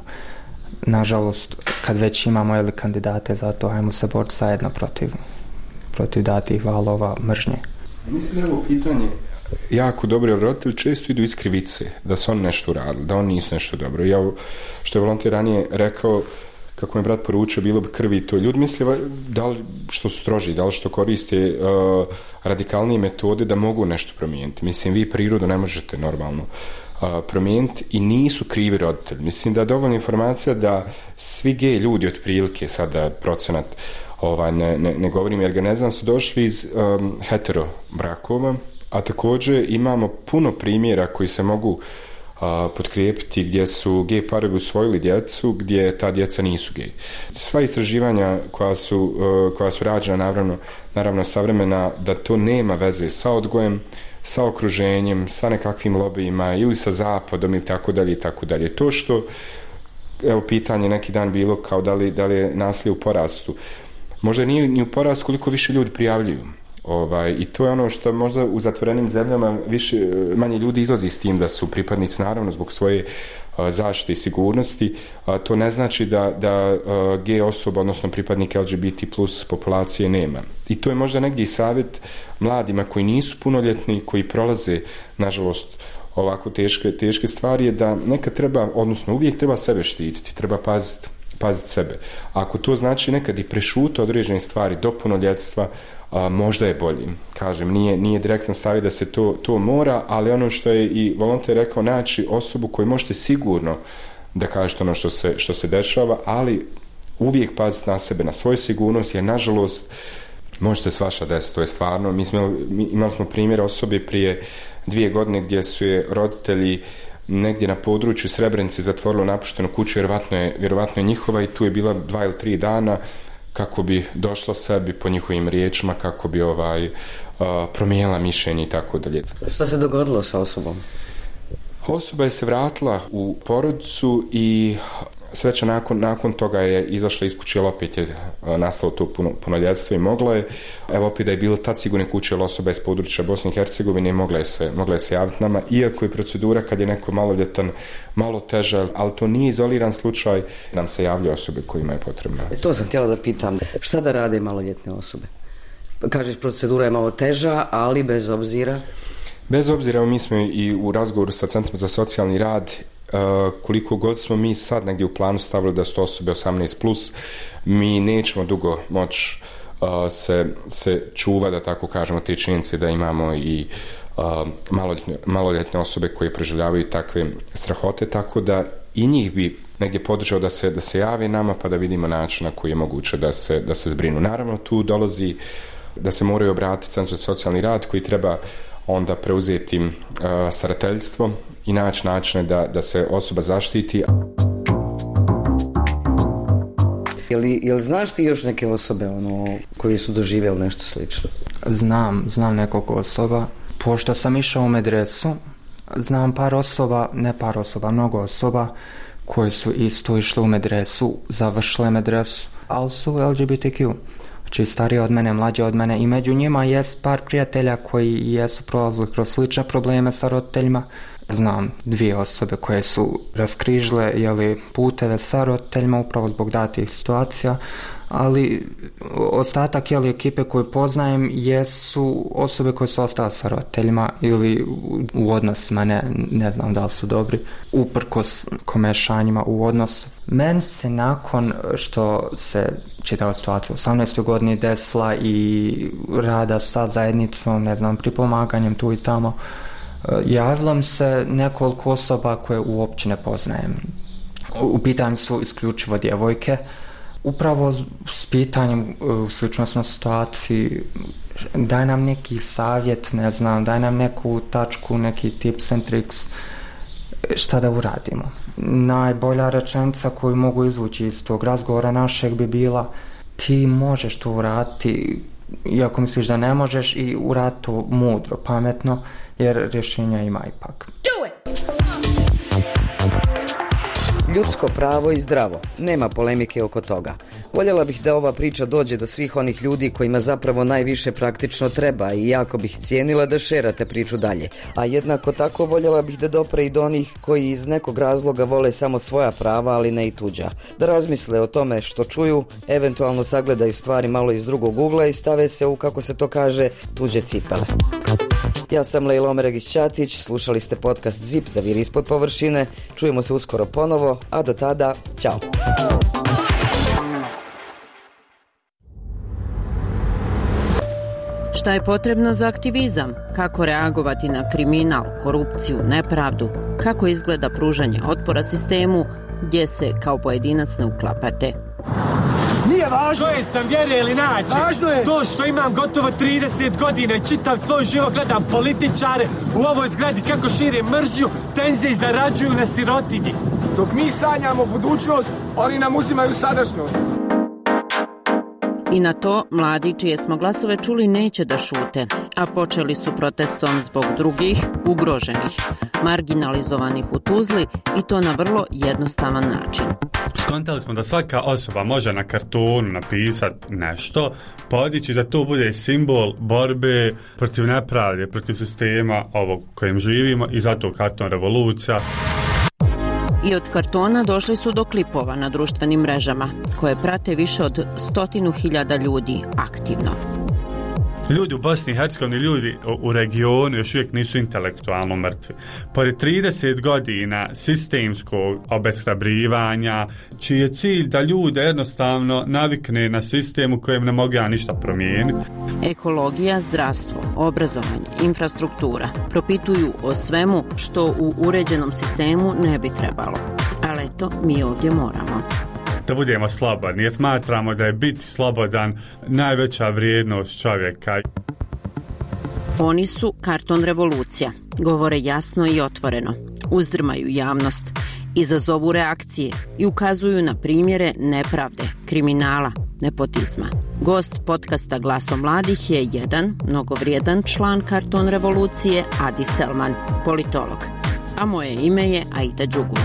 S1: Nažalost, kad već imamo jeli, kandidate za to, hajmo se boriti zajedno protiv, protiv datih valova mržnje.
S3: Mislim da je ovo pitanje jako dobro, jer roditelji često idu iz krivice da su oni nešto uradili, da oni nisu nešto dobro. Ja, što je volonter ranije rekao, kako mi je brat poručio, bilo bi krvi i to. Ljudi misle da li što su stroži, da li što koriste uh, radikalnije metode da mogu nešto promijeniti. Mislim, vi prirodu ne možete normalno uh, promijeniti i nisu krivi roditelji. Mislim da je dovoljna informacija da svi gej ljudi otprilike, sada procenat ovaj, ne, ne, ne govorim jer ga ne znam, su došli iz um, hetero brakova, a također imamo puno primjera koji se mogu a, potkrijepiti gdje su gej parovi usvojili djecu, gdje ta djeca nisu gej. Sva istraživanja koja su, a, koja su rađena, naravno, naravno savremena, da to nema veze sa odgojem, sa okruženjem, sa nekakvim lobijima ili sa zapadom ili tako dalje i tako dalje. To što, evo pitanje neki dan bilo kao da li, da li je nasilje u porastu. Možda nije ni u porastu koliko više ljudi prijavljuju. Ovaj, i to je ono što možda u zatvorenim zemljama više, manje ljudi izlazi s tim da su pripadnici, naravno zbog svoje a, zaštite i sigurnosti, a, to ne znači da, da a, gej osoba, odnosno pripadnika L G B T plus populacije nema. I to je možda negdje i savjet mladima koji nisu punoljetni, koji prolaze, nažalost, ovako teške, teške stvari, je da nekad treba, odnosno uvijek treba sebe štititi, treba paziti paziti sebe. Ako to znači nekad i prešuti određene stvari do punoljetstva, a, možda je bolji. Kažem, nije, nije direktno stavi da se to, to mora, ali ono što je i volonter rekao, naći osobu koju možete sigurno da kažete ono što se, što se dešava, ali uvijek paziti na sebe, na svoju sigurnost, jer nažalost možete svašta desiti, to je stvarno. Mi smo, mi, imali smo primjer osobe prije dvije godine gdje su je roditelji negdje na području Srebrenice zatvorilo napuštenu kuću, vjerovatno je, vjerovatno je njihova, i tu je bila dva ili tri dana kako bi došla sebi po njihovim riječima, kako bi ovaj, uh, promijenila mišljenje i tako dalje.
S2: Šta se dogodilo sa osobom?
S3: Osoba je se vratila u porodicu i sreća nakon, nakon toga je izašla iz kuće, ali opet je nastalo to puno, punoljetstvo i mogla je, evo opet da je bilo tad sigurne kuće, ali osoba je s područja Bosne i Hercegovine i mogla je se, mogla je se javiti nama, iako je procedura kad je neko maloljetan malo teža, ali to nije izoliran slučaj, nam se javljaju osobe kojima je potrebno.
S2: E, to sam htjela da pitam, šta da rade maloljetne osobe? Kažeš, procedura je malo teža, ali bez obzira...
S3: Bez obzira, mi smo i u razgovoru sa Centrom za socijalni rad, uh, koliko god smo mi sad negdje u planu stavili da su to osobe osamnaest plus, mi nećemo dugo moći uh, se, se čuva, da tako kažemo, te činjenice da imamo i uh, maloljetne, maloljetne osobe koje preživljavaju takve strahote, tako da i njih bi negdje podržao da se, da se javi nama, pa da vidimo način na koji je moguće da se, da se zbrinu. Naravno, tu dolazi da se moraju obratiti Centru za socijalni rad koji treba onda preuzeti uh, starateljstvo i naći načine da, da se osoba zaštiti.
S2: Jel, jel znaš ti još neke osobe ono, koji su doživjeli nešto slično?
S1: Znam, znam nekoliko osoba. Pošto sam išao u medresu, znam par osoba, ne par osoba, mnogo osoba koji su isto išli u medresu, završile medresu, ali su L G B T Q. Znači starije od mene, mlađe od mene, i među njima jest par prijatelja koji jesu prolazili kroz slične probleme sa roditeljima. Znam dvije osobe koje su raskrižile jeli, puteve sa roditeljima upravo zbog datih situacija, ali ostatak jeli, ekipe koju poznajem jesu osobe koje su ostale sa roditeljima ili u odnosima, ne, ne znam da li su dobri, uprkos komešanjima u odnosu. Meni se nakon što se čitava situacija u osamnaestoj godini desila i rada sa zajednicom, ne znam, pri pomaganjem tu i tamo, javilo mi se nekoliko osoba koje uopće ne poznajem. U pitanju su isključivo djevojke, upravo s pitanjem u sličnostnoj situaciji, daj nam neki savjet, ne znam, daj nam neku tačku, neki tips and tricks, šta da uradimo. Najbolja rečenica koju mogu izvući iz tog razgovora našeg bi bila: ti možeš to uraditi, iako misliš da ne možeš, i uraditi to mudro, pametno, jer rješenja ima ipak.
S2: Ljudsko pravo i zdravo. Nema polemike oko toga. Voljela bih da ova priča dođe do svih onih ljudi kojima zapravo najviše praktično treba i jako bih cijenila da šerate priču dalje. A jednako tako voljela bih da dopre i do onih koji iz nekog razloga vole samo svoja prava, ali ne i tuđa. Da razmisle o tome što čuju, eventualno sagledaju stvari malo iz drugog ugla i stave se u, kako se to kaže, tuđe cipele. Ja sam Lejla Omeregić-Ćatić, slušali ste podcast Zip za vir ispod površine. Čujemo se uskoro ponovo, a do tada, ćao.
S4: Šta je potrebno za aktivizam? Kako reagovati na kriminal, korupciju, nepravdu? Kako izgleda pružanje otpora sistemu gdje se kao pojedinac ne uklapate?
S5: Nije važno je sam vjere ili naći. Važno je to što imam gotovo trideset godina i čitav svoj život gledam političare u ovoj zgradi kako šire mržnju, tenzije i zarađuju na sirotinji.
S6: Dok mi sanjamo budućnost, oni nam uzimaju sadašnjost.
S4: I na to mladi čije smo glasove čuli neće da šute, a počeli su protestom zbog drugih, ugroženih, marginalizovanih u Tuzli i to na vrlo jednostavan način.
S7: Skontali smo da svaka osoba može na kartonu napisati nešto, podići da to bude simbol borbe protiv nepravde, protiv sistema ovog kojim živimo i zato karton revolucija.
S4: I od kartona došli su do klipova na društvenim mrežama, koje prate više od stotinu hiljada ljudi aktivno.
S7: Ljudi u Bosni i Hercegovini, ljudi u regionu još uvijek nisu intelektualno mrtvi. Pored trideset godina sistemskog obeshrabrivanja, čiji je cilj da ljude jednostavno navikne na sistem u kojem ne mogu ja ništa promijeniti.
S4: Ekologija, zdravstvo, obrazovanje, infrastruktura propituju o svemu što u uređenom sistemu ne bi trebalo. Ali eto, mi ovdje moramo.
S7: Da budemo slobodni, jer smatramo da je biti slobodan najveća vrijednost čovjeka.
S4: Oni su karton revolucija, govore jasno i otvoreno, uzdrmaju javnost, izazovu reakcije i ukazuju na primjere nepravde, kriminala, nepotizma. Gost podcasta Glasom mladih je jedan, mnogo vrijedan član karton revolucije, Adi Selman, politolog. A moje ime je Aida Đugur.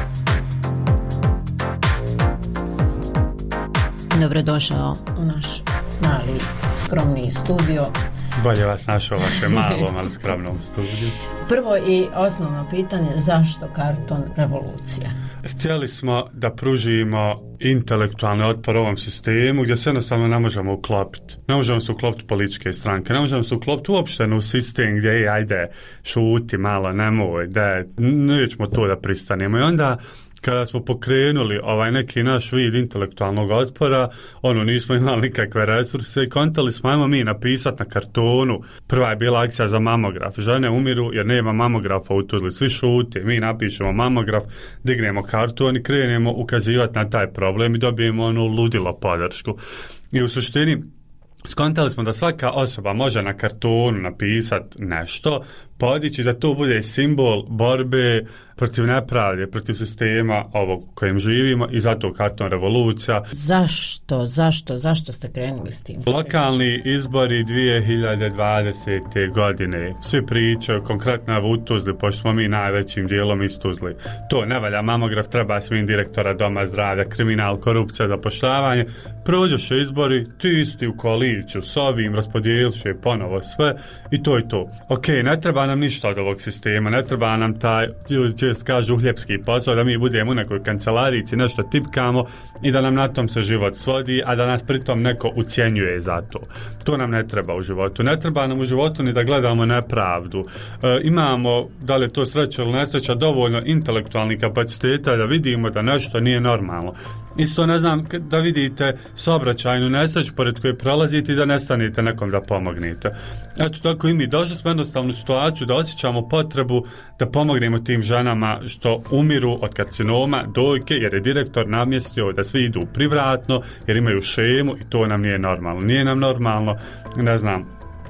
S8: Dobrodošao u naš mali, skromni studio.
S7: Bolje vas našao u vašem malom, ali skromnom studiju.
S8: Prvo i osnovno pitanje, zašto karton revolucija?
S7: Htjeli smo da pružimo intelektualni otpor ovom sistemu gdje se jednostavno ne možemo uklopiti. Ne možemo se uklopiti političke stranke, ne možemo se uklopiti uopšte u sistem gdje je, ajde, šuti malo, nemoj, da nećemo to da pristanemo. I onda kada smo pokrenuli ovaj neki naš vid intelektualnog otpora, ono, nismo imali nikakve resurse i kontali smo, ajmo mi napisati na kartonu. Prva je bila akcija za mamograf. Žene umiru jer nema mamografa u Tuzli. Svi šute, mi napišemo mamograf, dignemo karton i krenemo ukazivati na taj problem i dobijemo onu ludilo podršku. I u suštini skontali smo da svaka osoba može na kartonu napisati nešto, podići da to bude simbol borbe protiv nepravde, protiv sistema ovog kojim živimo i zato karton revolucija.
S8: Zašto, zašto, zašto ste krenuli s tim?
S7: Lokalni izbori dvije hiljade dvadesete. godine. Svi pričaju konkretno u Tuzli, pošto smo mi najvećim dijelom iz Tuzli. To ne valja, mamograf treba svim direktora doma zdravlja, kriminal, korupcija, zapošljavanje. Prođoše izbori, ti isti u koaliciju s ovim, raspodijeliše ponovo sve i to je to. Ok, ne treba nam ništa od ovog sistema, ne treba nam taj, čest kažu, uhljepski posao, da mi budemo u nekoj kancelarici, nešto tipkamo i da nam na tom se život svodi, a da nas pritom neko ucjenjuje za to. To nam ne treba u životu. Ne treba nam u životu ni da gledamo nepravdu. E, imamo, da li je to sreća ili nesreća, dovoljno intelektualnih kapaciteta da vidimo da nešto nije normalno. Isto ne znam, da vidite saobraćajnu nesreću pored koje prolazite i da nestanete nekom da pomognete. Eto, tako i mi došli smo jednostavnu situaciju da osjećamo potrebu da pomognemo tim ženama što umiru od karcinoma dojke, jer je direktor namjestio da svi idu privratno, jer imaju šemu i to nam nije normalno. Nije nam normalno, ne znam,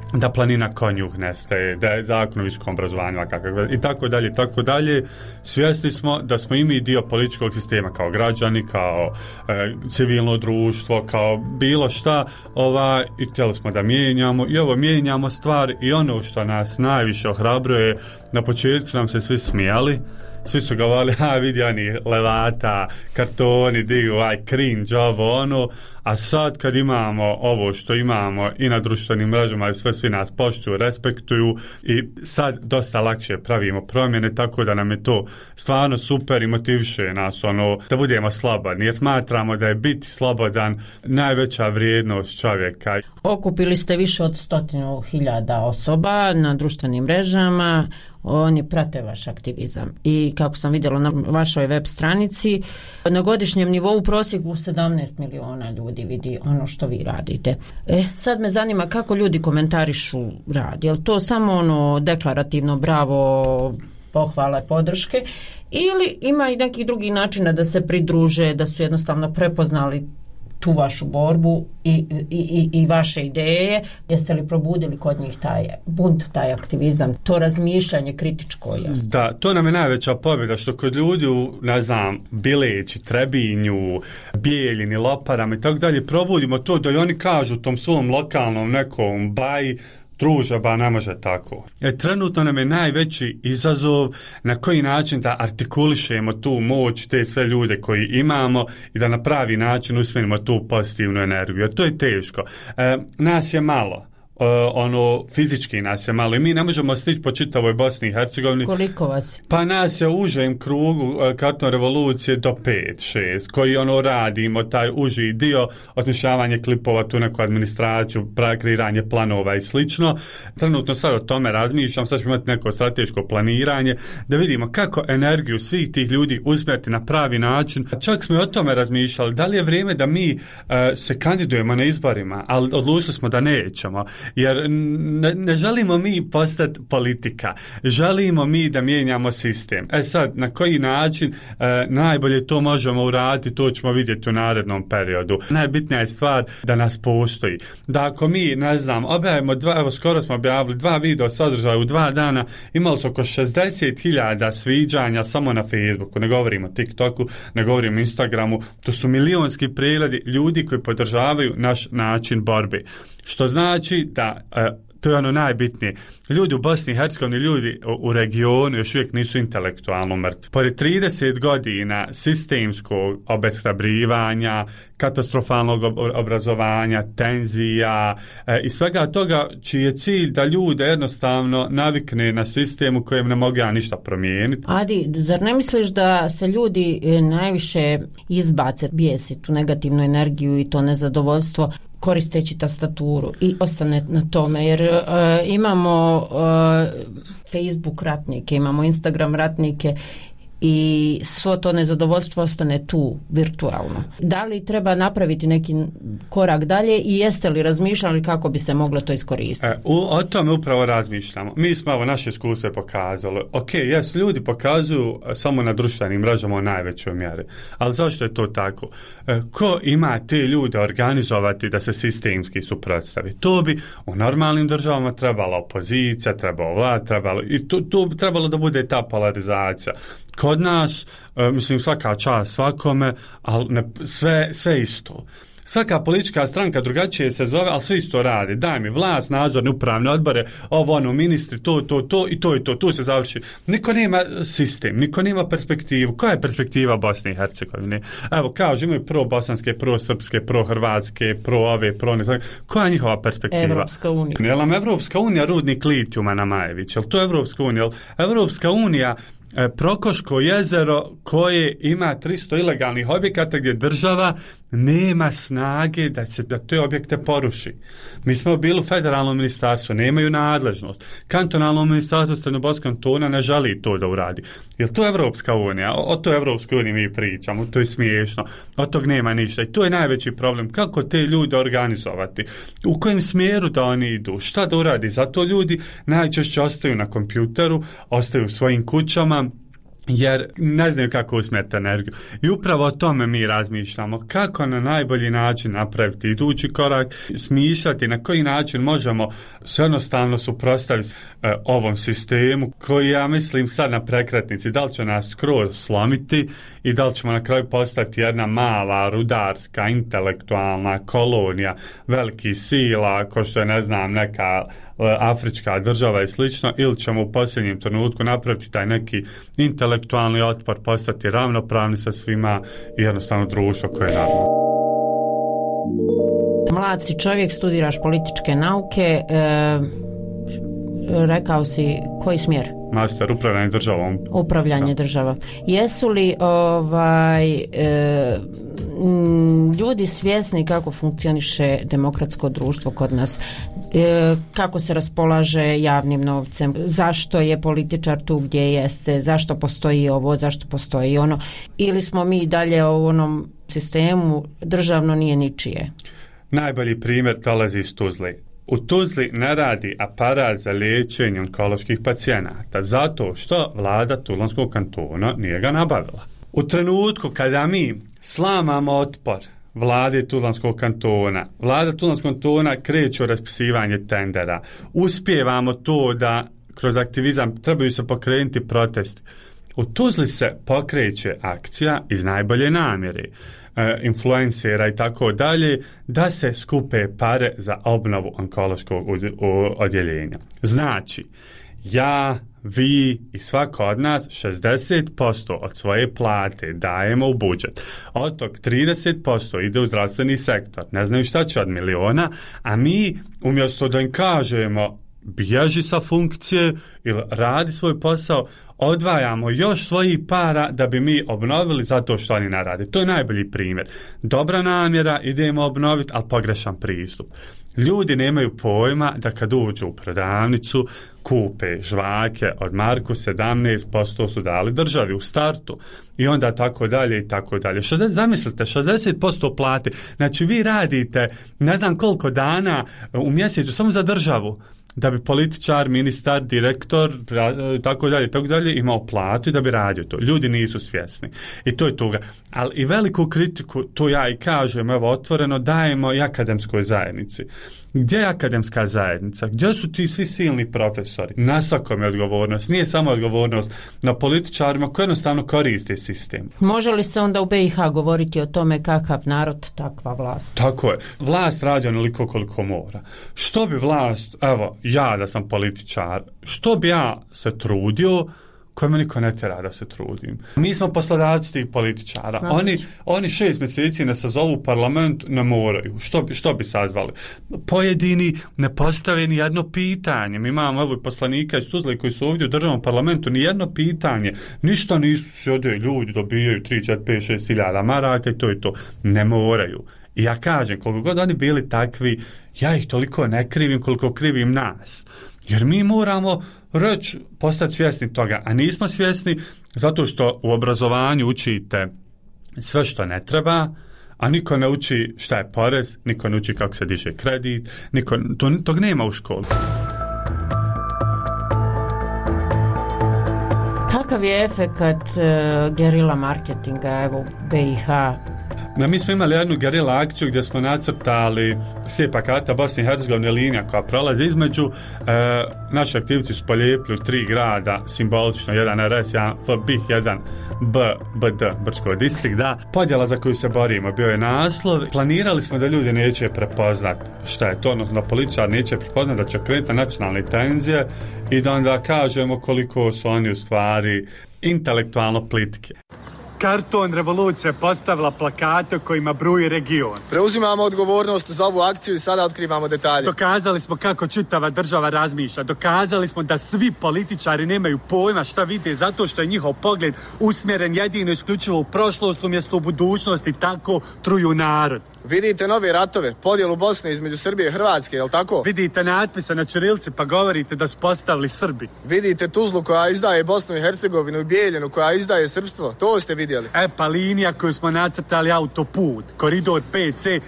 S7: da planina konjuh nestaje, da je zakon o visokom obrazovanju i tako dalje, tako dalje. Svjesni smo da smo i mi dio političkog sistema kao građani, kao e, civilno društvo, kao bilo šta, ova, i htjeli smo da mijenjamo i ovo mijenjamo stvar i ono što nas najviše ohrabruje, na početku nam se svi smijali, svi su govorili, a vidi oni levata, kartoni, digu, aj cringe, ovo, ono, a sad kad imamo ovo što imamo i na društvenim mrežama i sve svi nas poštuju, respektuju i sad dosta lakše pravimo promjene, tako da nam je to stvarno super i motiviše nas, ono, da budemo slobodni, jer smatramo da je biti slobodan najveća vrijednost čovjeka.
S8: Okupili ste više od stotinu hiljada osoba na društvenim mrežama, oni prate vaš aktivizam i kako sam vidjela na vašoj web stranici, na godišnjem nivou prosjeku sedamnaest miliona ljudi vidi ono što vi radite. E, sad me zanima kako ljudi komentarišu rad. Je li to samo ono deklarativno bravo, pohvale, podrške ili ima i neki drugi način da se pridruže, da su jednostavno prepoznali tu vašu borbu i, i, i vaše ideje? Jeste li probudili kod njih taj bunt, taj aktivizam, to razmišljanje kritičko? Jasno?
S7: Da, to nam je najveća pobjeda, što kod ljudi u, ne znam, Bileći, Trebinju, Bijeljini, Loparama i tako dalje, probudimo to da i oni kažu tom svom lokalnom nekom baji, druže, ba ne može tako. E, trenutno nam je najveći izazov na koji način da artikulišemo tu moć, te sve ljude koji imamo i da na pravi način usmjerimo tu pozitivnu energiju. To je teško. E, nas je malo. Uh, ono, fizički nas je malo i mi ne možemo stići po čitavoj Bosni i Hercegovini.
S8: Koliko vas?
S7: Pa nas je u užem krugu uh, Karton revolucije do pet šest koji ono radimo, taj uži dio, osmišljavanje klipova, tu neku administraciju, kreiranje planova i slično. Trenutno sad o tome razmišljam, sad ćemo imati neko strateško planiranje, da vidimo kako energiju svih tih ljudi usmjeriti na pravi način. Čak smo i o tome razmišljali, da li je vrijeme da mi uh, se kandidujemo na izborima, ali odlučili smo da nećemo. Jer ne, ne želimo mi postati politika, želimo mi da mijenjamo sistem. E sad, na koji način e, najbolje to možemo uraditi, to ćemo vidjeti u narednom periodu. Najbitnija je stvar da nas postoji. Da ako mi, ne znam, objavimo dva, evo skoro smo objavili dva video sadržaja u dva dana, imali su oko šezdeset hiljada sviđanja samo na Facebooku, ne govorimo o TikToku, ne govorimo o Instagramu, to su milionski pregledi ljudi koji podržavaju naš način borbe. Što znači da, e, to je ono najbitnije, ljudi u Bosni i Hercegovini, ljudi u, u regionu još uvijek nisu intelektualno mrtvi. Pored trideset godina sistemskog obeshrabrivanja, katastrofalnog ob- obrazovanja, tenzija e, i svega toga, čiji je cilj da ljude jednostavno navikne na sistem u kojem ne mogu ja ništa promijeniti.
S8: Adi, zar ne misliš da se ljudi najviše izbace, bijesi tu negativnu energiju i to nezadovoljstvo koristeći tastaturu i ostane na tome, jer uh, imamo uh, Facebook ratnike, imamo Instagram ratnike i svo to nezadovoljstvo ostane tu virtualno. Da li treba napraviti neki korak dalje i jeste li razmišljali kako bi se moglo to iskoristiti?
S7: E, u, o tome upravo razmišljamo. Mi smo ovo naše iskustvo pokazali. Ok, jes, ljudi pokazuju samo na društvenim mrežama u najvećoj mjeri. Ali zašto je to tako? E, ko ima te ljude organizovati da se sistemski suprotstavi? To bi u normalnim državama trebala opozicija, trebalo vlad, trebalo, i tu, tu trebalo da bude ta polarizacija. Kod nas, e, mislim, svaka čast svakome, ali ne, sve, sve isto. Svaka politička stranka drugačije se zove, ali sve isto radi. Daj mi vlast, nadzorne upravne odbore, ovo, ono, ministri, to, to, to i to i to, tu se završi. Niko nema sistem, niko nema perspektivu. Koja je perspektiva Bosne i Hercegovine? Evo, kažu, imaju pro bosanske, pro srpske, pro hrvatske, pro ove, pro ne. Koja je njihova perspektiva?
S8: Evropska unija.
S7: Je li nam Evropska unija rudnik litijuma na Majević? Je li to Evropska unija? Je li Evropska unija Prokoško jezero koje ima tristo ilegalnih objekata gdje država nema snage da se da te objekte poruši. Mi smo bili u federalnom ministarstvu, nemaju nadležnost. Kantonalno ministarstvo Srednjoboskog kantona ne želi to da uradi. Jel to Evropska unija? O, o to Evropskoj uniji mi pričamo, to je smiješno. Od tog nema ništa. I to je najveći problem. Kako te ljude organizovati? U kojem smjeru da oni idu? Šta da uradi? Zato ljudi najčešće ostaju na kompjuteru, ostaju u svojim kućama jer ne znaju kako usmjeriti energiju. I upravo o tome mi razmišljamo, kako na najbolji način napraviti idući korak, smišljati na koji način možemo se jednostavno suprotstaviti e, ovom sistemu koji, ja mislim, sad na prekretnici, da li će nas skroz slomiti i da li ćemo na kraju postati jedna mala, rudarska, intelektualna kolonija velikih sila, ko što je, ne znam, neka afrička država i slično, ili ćemo u posljednjem trenutku napraviti taj neki intelektualni otpor, postati ravnopravni sa svima i jednostavno društvo koje je normalno.
S8: Mlad si čovjek, studiraš političke nauke, e, rekao si koji smjer?
S7: Master, upravljanje državom.
S8: Upravljanje
S7: da.
S8: država. Jesu li ovaj, e, m, ljudi svjesni kako funkcioniše demokratsko društvo kod nas? E, kako se raspolaže javnim novcem? Zašto je političar tu gdje jeste? Zašto postoji ovo? Zašto postoji ono? Ili smo mi dalje u onom sistemu državno nije ničije?
S7: Najbolji primjer dolazi iz Tuzle. U Tuzli ne radi aparat za liječenje onkoloških pacijenata zato što vlada Tuzlanskog kantona nije ga nabavila. U trenutku kada mi slamamo otpor vlade Tuzlanskog kantona, vlada Tuzlanskog kantona kreće u raspisivanje tendera, uspijevamo to da kroz aktivizam trebaju se pokrenuti protesti. U Tuzli se pokreće akcija iz najbolje namjere, influencera i tako dalje, da se skupe pare za obnovu onkološkog odjeljenja. Znači, ja, vi i svako od nas šezdeset posto od svoje plate dajemo u budžet. Od tog trideset posto ide u zdravstveni sektor. Ne znaju šta će od miliona, a mi umjesto da im kažemo bježi sa funkcije ili radi svoj posao, odvajamo još svojih para da bi mi obnovili zato što oni ne rade. To je najbolji primjer. Dobra namjera, idemo obnoviti, ali pogrešan pristup. Ljudi nemaju pojma da kad uđu u prodavnicu, kupe žvake od marku, sedamnaest posto su dali državi u startu i onda tako dalje i tako dalje. Zamislite, šezdeset posto plate. Znači vi radite ne znam koliko dana u mjesecu samo za državu, da bi političar, ministar, direktor, tako dalje, tako dalje, imao platu i da bi radio to. Ljudi nisu svjesni. I to je toga. Ali i veliku kritiku, to ja i kažem, evo, otvoreno, dajemo i akademskoj zajednici. Gdje je akademska zajednica? Gdje su ti svi silni profesori? Na svakom je odgovornost. Nije samo odgovornost na političarima koji jednostavno koriste sistem.
S8: Može li se onda u be i ha govoriti o tome kakav narod, takva vlast?
S7: Tako je. Vlast radi onoliko koliko mora. Što bi vlast, evo, ja da sam političar, što bi ja se trudio, koje me niko ne tjera da se trudim. Mi smo poslodavci tih političara. Oni, oni šest mjeseci ne sazovu u parlament, ne moraju. Što bi, što bi sazvali? Pojedini ne postave ni jedno pitanje. Mi imamo evo poslanika iz Tuzle koji su ovdje u državnom parlamentu, ni jedno pitanje. Ništa nisu se ode, ljudi dobijaju tri, četiri, pet, šest hiljada maraka i to je to. Ne moraju. I ja kažem, koliko god oni bili takvi, ja ih toliko ne krivim koliko krivim nas. Jer mi moramo reći, postati svjesni toga, a nismo svjesni zato što u obrazovanju učite sve što ne treba, a niko ne uči šta je porez, niko ne uči kako se diže kredit, niko, to, tog nema u školi.
S8: Kakav je efekat uh, gerila marketinga, evo, be i ha?
S7: No, mi smo imali jednu gerila akciju gdje smo nacrtali slijepa karta Bosne i Hercegovine, linija koja prolazi između. E, naši aktivci su polijepili u tri grada, simbolično, jedan er es, jedan ef be i ha, jedan B, be de, Brčko distrikt, da. Podjela za koju se borimo, bio je naslov. Planirali smo da ljudi neće prepoznat šta je to, odnosno da političar neće prepoznat da će krenuti nacionalne tenzije i da onda kažemo koliko su oni u stvari intelektualno plitke.
S5: Karton revolucija postavila plakate kojima bruji region.
S6: Preuzimamo odgovornost za ovu akciju i sada otkrivamo detalje.
S5: Dokazali smo kako čitava država razmišlja. Dokazali smo da svi političari nemaju pojma šta vide zato što je njihov pogled usmjeren jedino isključivo u prošlost umjesto u budućnost i tako truju narod.
S6: Vidite nove ratove, podjelu Bosne između Srbije i Hrvatske, je li tako?
S5: Vidite natpise na ćirilci pa govorite da su postavili Srbi.
S6: Vidite Tuzlu koja izdaje Bosnu i Hercegovinu i Bijeljinu koja izdaje srpstvo, to ste vidjeli.
S5: E pa linija koju smo nacrtali autoput, koridor pe ce,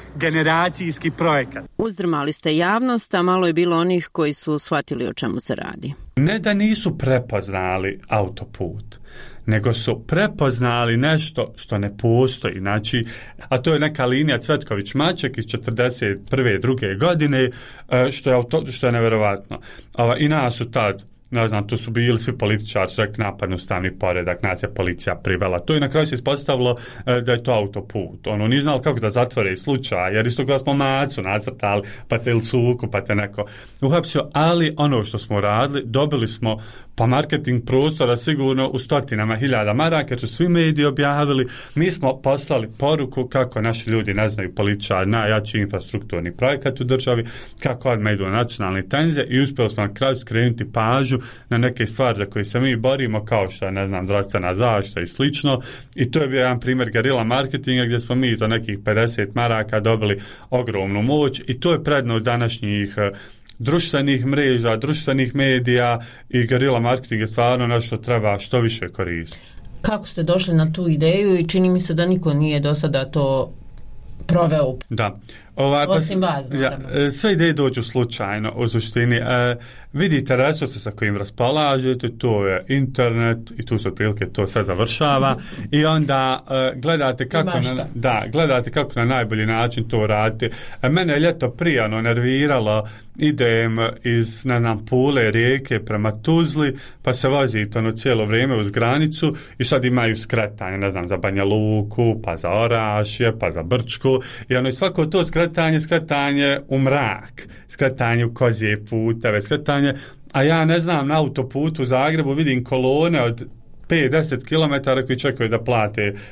S5: generacijski projekat.
S4: Uzdrmali ste javnost, a malo je bilo onih koji su shvatili o čemu se radi.
S7: ne da nisu prepoznali autoput, nego su prepoznali nešto što ne postoji. Znači, a to je neka linija Cvetković-Maček iz četrdeset prve druge godine, što je, auto, što je nevjerovatno. I nas su tad, ne znam, tu su bili svi političari, su rekli napadnu ustavni poredak, nas je policija privela. To je na kraju se ispostavilo da je to autoput. Ono, nije znali kako da zatvore slučaj, jer isto kada smo macu nacrtali, pa te ili cuku, pa te neko uhapsio, ali ono što smo radili, dobili smo pa marketing prostora sigurno u stotinama hiljada maraka, jer su svi mediji objavili, mi smo poslali poruku kako naši ljudi ne znaju političari, najjači infrastrukturni projekat u državi, kako odmah idu na nacionalne tenzije i uspjeli smo na kraju skrenuti pažnju na neke stvari za koje se mi borimo, kao što je, ne znam, zdravstvena zaštita i slično. I to je bio jedan primjer gerila marketinga gdje smo mi za nekih pedeset maraka dobili ogromnu moć i to je prednost današnjih društvenih mreža, društvenih medija i gerila marketing je stvarno nešto treba što više koristiti.
S8: Kako ste došli na tu ideju i čini mi se da niko nije do sada to proveo?
S7: Da. Ovaj,
S8: Osim vas,
S7: naravno. Ja, sve ideje dođu slučajno u suštini. E, vidite resurse sa kojim raspolažete, to je internet i tu se otprilike to sve završava i onda e, gledate kako na, da, gledate kako na najbolji način to radite. E, mene je ljeto prije ono nerviralo, idem iz, ne znam, Pule, Rijeke prema Tuzli, pa se vozite ono cijelo vrijeme uz granicu i sad imaju skretanje, ne znam, za Banja Luku, pa za Orašje, pa za Brčku i ono i svako to skretanje, skretanje u mrak, skretanje u kozije puteve, skretanje, a ja ne znam, na autoputu u Zagrebu vidim kolone od pet do deset kilometara koji čekaju da plate e,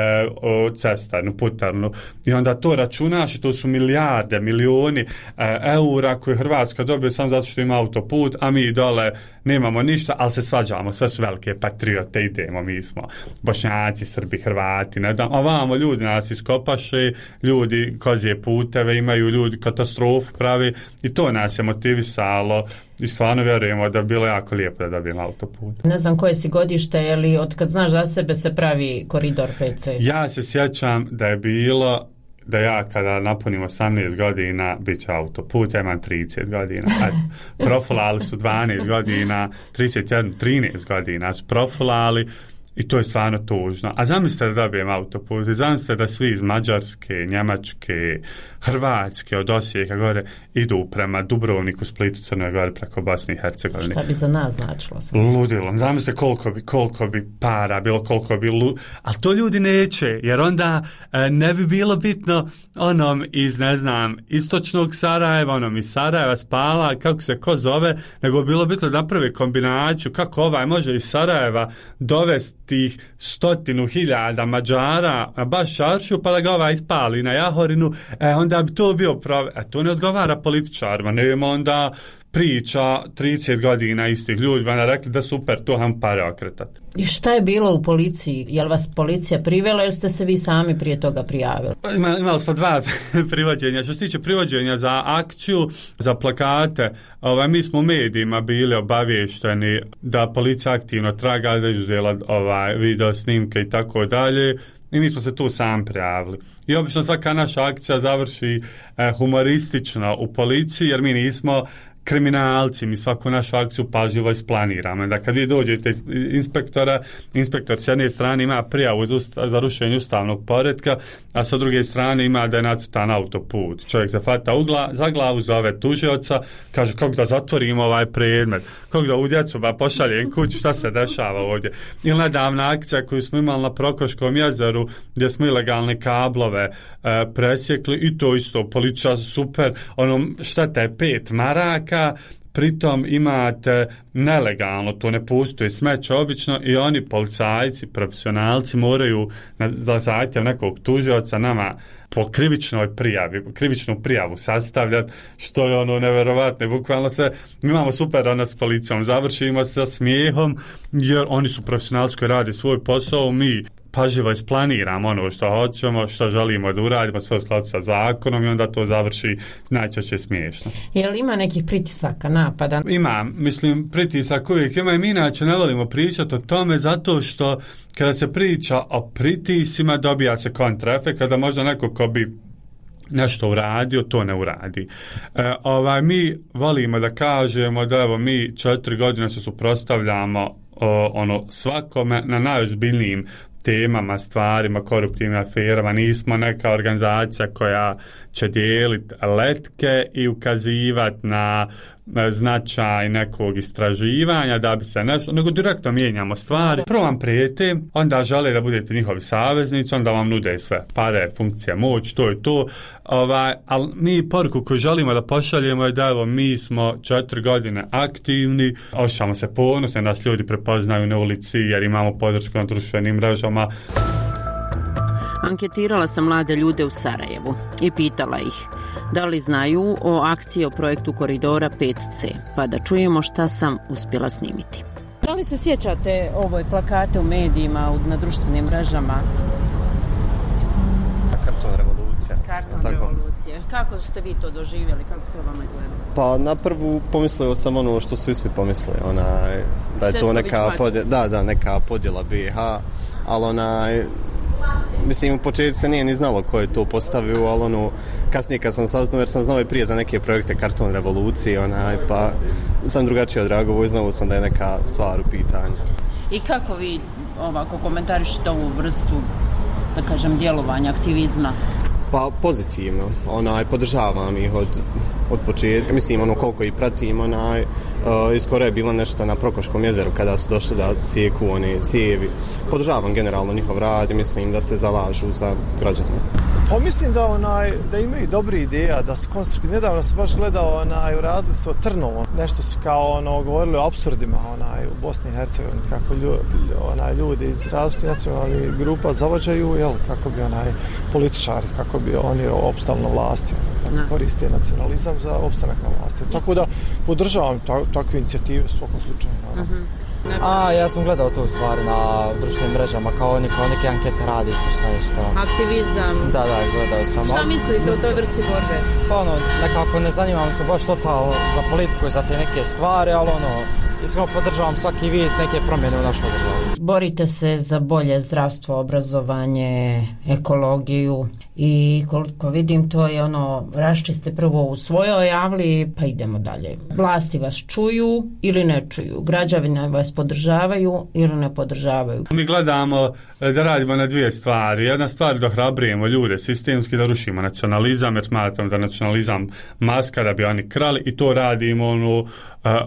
S7: o cestarnu, putarnu. I onda to računaš i to su milijarde, milioni e, eura koje Hrvatska dobije samo zato što ima autoput, a mi dole nemamo ništa, ali se svađamo, sve su velike patriote, idemo, mi smo Bošnjaci, Srbi, Hrvati, ne znam, ovamo ljudi nas iskopaše, ljudi kozije puteve imaju, ljudi katastrofu pravi i to nas je motivisalo i stvarno vjerujemo da bi bilo jako lijepo da dobijem autoput.
S8: Ne znam koje si godište, je li od kad znaš za sebe se pravi koridor pet ce?
S7: Ja se sjećam da je bilo da ja kada napunim osamnaest godina bit će autoput, ja imam trideset godina. Profilali su dvanaest godina, trideset jedan, trinaest godina su profilali i to je stvarno tužno. A zamislite da dobijem autoput, zamislite da svi iz Mađarske, Njemačke, Hrvatske, od Osijeka gore idu prema Dubrovniku, Splitu, Crnoj Gori, preko Bosne i Hercegovine.
S8: Šta bi za nas značilo?
S7: Ludilo. Zamislite koliko bi, koliko bi para bilo, koliko bi lu... Ali to ljudi neće, jer onda e, ne bi bilo bitno onom iz, ne znam, istočnog Sarajeva, onom iz Sarajeva, Spala, kako se ko zove, nego bi bilo bitno da naprave kombinaciju kako ovaj može iz Sarajeva dovesti tih stotinu hiljada Mađara na baš Šaršiju, pa da ga ovaj ispali na Jahorinu, e, onda bi to bio pravi. E, to ne odgovara političarima, nema onda priča trideset godina istih ljudi, onda rekli da super, to ham pare okretati.
S8: I šta je bilo u policiji? Je li vas policija privela ili ste se vi sami prije toga prijavili?
S7: Ima, imali smo dva privođenja. Što se tiče privođenja za akciju, za plakate, ovaj, mi smo u medijima bili obavješteni da policija aktivno traga, da je uzela ovaj, video snimke i tako dalje. I mi smo se tu sam prijavili. I obično svaka naša akcija završi eh, humoristično u policiji, jer mi nismo kriminalci, mi svaku našu akciju pažljivo isplaniramo. Da kad vi dođete inspektora, inspektor s jedne strane ima prijavu za rušenje ustavnog poretka, a sa druge strane ima da je nacrtan autoput. Čovjek se hvata ugla, za glavu, zove tužioca, kaže kako da zatvorimo ovaj predmet, kako da u djecu ba pošaljem kuću, šta se dešava ovdje. Ili nedavna akcija koju smo imali na Prokoškom jezeru, gdje smo ilegalne kablove e, presjekli i to isto, policija super, ono, šteta je pet maraka, pritom imate nelegalno, to ne postoji smeće obično i oni policajci, profesionalci moraju na, za zahtjev nekog tužioca nama po krivičnoj prijavi, krivičnu prijavu sastavljati, što je ono neverovatno. Bukvalno se, mi imamo super ono s policijom, završimo sa smijehom jer oni su profesionalci koji rade svoj posao, mi pažljivo isplaniramo ono što hoćemo, što želimo da uradimo, sve u skladu sa zakonom i onda to završi najčešće smiješno.
S8: Je li ima nekih pritisaka, napada?
S7: Ima, mislim, pritisak uvijek ima i mi inače ne volimo pričati o tome zato što kada se priča o pritisima dobija se kontraefekt, kada možda neko ko bi nešto uradio, to ne uradi. E, ovaj, mi volimo da kažemo da evo mi četiri godine se suprotstavljamo ono svakome na najozbiljnijim temama, stvarima, koruptivnim aferama. Nismo neka organizacija koja će dijeliti letke i ukazivati na značaj nekog istraživanja da bi se nešto, nego direktno mijenjamo stvari. Prvo vam prijete, onda žele da budete njihovi saveznici, onda vam nude sve pare, funkcija, moć, to je to. Ovaj, ali mi poruku koju želimo da pošaljemo je da evo mi smo četiri godine aktivni, osjećamo se ponosno, nas ljudi prepoznaju na ulici jer imamo podršku na društvenim mrežama.
S4: Anketirala sam mlade ljude u Sarajevu i pitala ih da li znaju o akciji o projektu Koridora pet ce, pa da čujemo šta sam uspjela snimiti.
S8: Da li se sjećate ovoj plakate u medijima, na društvenim mrežama?
S9: Karton revolucija.
S8: Karton revolucije. Kako ste vi to doživjeli? Kako to vama izgleda?
S9: Pa na prvu pomislio sam ono što su i svi pomislili, onaj, da je to neka podjela, da, da, neka podjela B i H, ali onaj, mislim, u početku se nije ni znalo ko je to postavio, ali ono, kasnije kad sam saznao, jer sam znao i prije za neke projekte Karton revolucije, onaj, pa sam drugačije odreagovao i znao sam da je neka stvar u pitanju.
S8: I kako vi ovako komentarišete ovu vrstu, da kažem, djelovanja, aktivizma?
S9: Pa pozitivno, onaj, podržavam ih od, od početka, mislim, ono, koliko ih pratim, onaj, uh, iskoro je bilo nešto na Prokoškom jezeru kada su došli da sjeku one cijevi. Podržavam generalno njihov rad i mislim da se zalažu za građane.
S10: Pa mislim da onaj da imaju dobre ideja, da su konstruktivni. Nedavno sam baš gledao, onaj, uradili su o Trnovom. Nešto su kao ono govorili o apsurdima, onaj, u Bosni i Hercegovini, kako ljudi, onaj, ljudi iz različitih nacionalnih grupa zavađaju, jel, kako bi onaj političari, kako bi oni opstali na vlasti, kako koriste nacionalizam za opstanak na vlasti. Tako da podržavam ta, takve inicijative u svakom slučaju.
S1: Uh-huh. A, ja sam gledao to u stvari na društvenim mrežama, kao, oni, kao neke ankete radi se šta je šta.
S8: Aktivizam.
S1: Da, da, gledao sam.
S8: Šta mislite o toj vrsti borbe?
S1: Pa ono, nekako ne zanimam se baš totalno za politiku i za te neke stvari, ali ono, iskreno podržavam svaki vid neke promjene u našoj državi.
S8: Borite se za bolje zdravstvo, obrazovanje, ekologiju i koliko vidim to je ono, raščiste prvo u svojoj javli pa idemo dalje. Vlasti vas čuju ili ne čuju, građani vas podržavaju ili ne podržavaju.
S7: Mi gledamo da radimo na dvije stvari. Jedna stvar da hrabrujemo ljude sistemski, da rušimo nacionalizam, jer smatram da nacionalizam maska da bi oni krali i to radimo ono uh,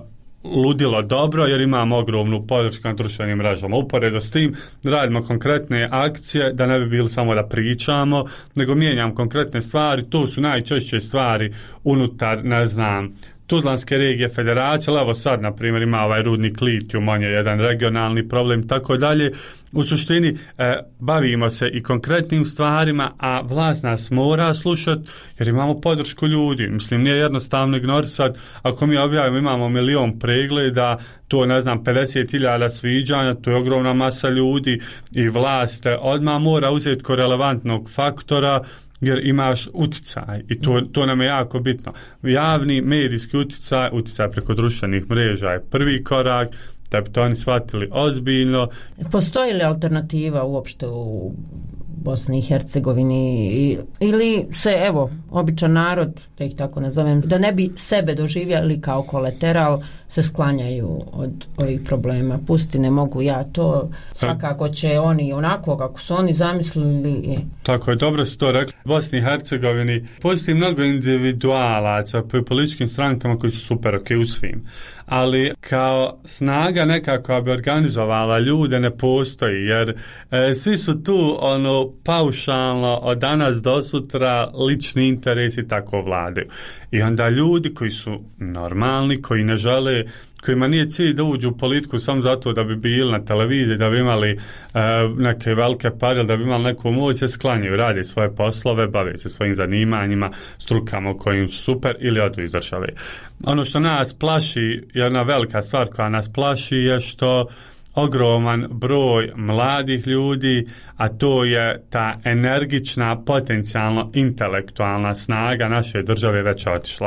S7: ludilo dobro jer imamo ogromnu podršku na društvenim mrežama. Uporedo s tim radimo konkretne akcije da ne bi bili samo da pričamo, nego mijenjam konkretne stvari. To su najčešće stvari unutar, ne znam, Tuzlanske regije federacije, ali evo sad, na primjer, ima ovaj rudnik litijum, on je jedan regionalni problem, tako dalje. U suštini, e, bavimo se i konkretnim stvarima, a vlast nas mora slušati, jer imamo podršku ljudi. Mislim, nije jednostavno ignorisati, ako mi objavimo, imamo milion pregleda, to, ne znam, pedeset hiljada sviđanja, to je ogromna masa ljudi i vlast odmah mora uzeti ko relevantnog faktora, jer imaš uticaj i to, to nam je jako bitno. Javni medijski uticaj, uticaj preko društvenih mreža je prvi korak da bi to oni shvatili ozbiljno.
S8: Postoji li alternativa uopšte u Bosni i Hercegovini ili se, evo, običan narod, da ih tako nazovem, da ne bi sebe doživjeli kao kolateral, se sklanjaju od ovih problema. Pusti, ne mogu ja to, svakako će oni onako kako su oni zamislili.
S7: Tako je, dobro si to rekli. U Bosni i Hercegovini postoji mnogo individualaca po političkim strankama koji su super ok u svim, ali kao snaga nekako bi organizovala ljude ne postoji, jer e, svi su tu ono paušalno od danas do sutra lični interesi tako vladaju. I onda ljudi koji su normalni, koji ne žele, kojima nije cilj da uđu u politiku samo zato da bi bili na televiziji, da bi imali e, neke velike pare, da bi imali neku moć, se sklanjaju, rade svoje poslove, bave se svojim zanimanjima, strukama u kojim su super ili odu iz države. Ono što nas plaši, jedna velika stvar koja nas plaši je što ogroman broj mladih ljudi, a to je ta energična, potencijalno intelektualna snaga naše države već otišla.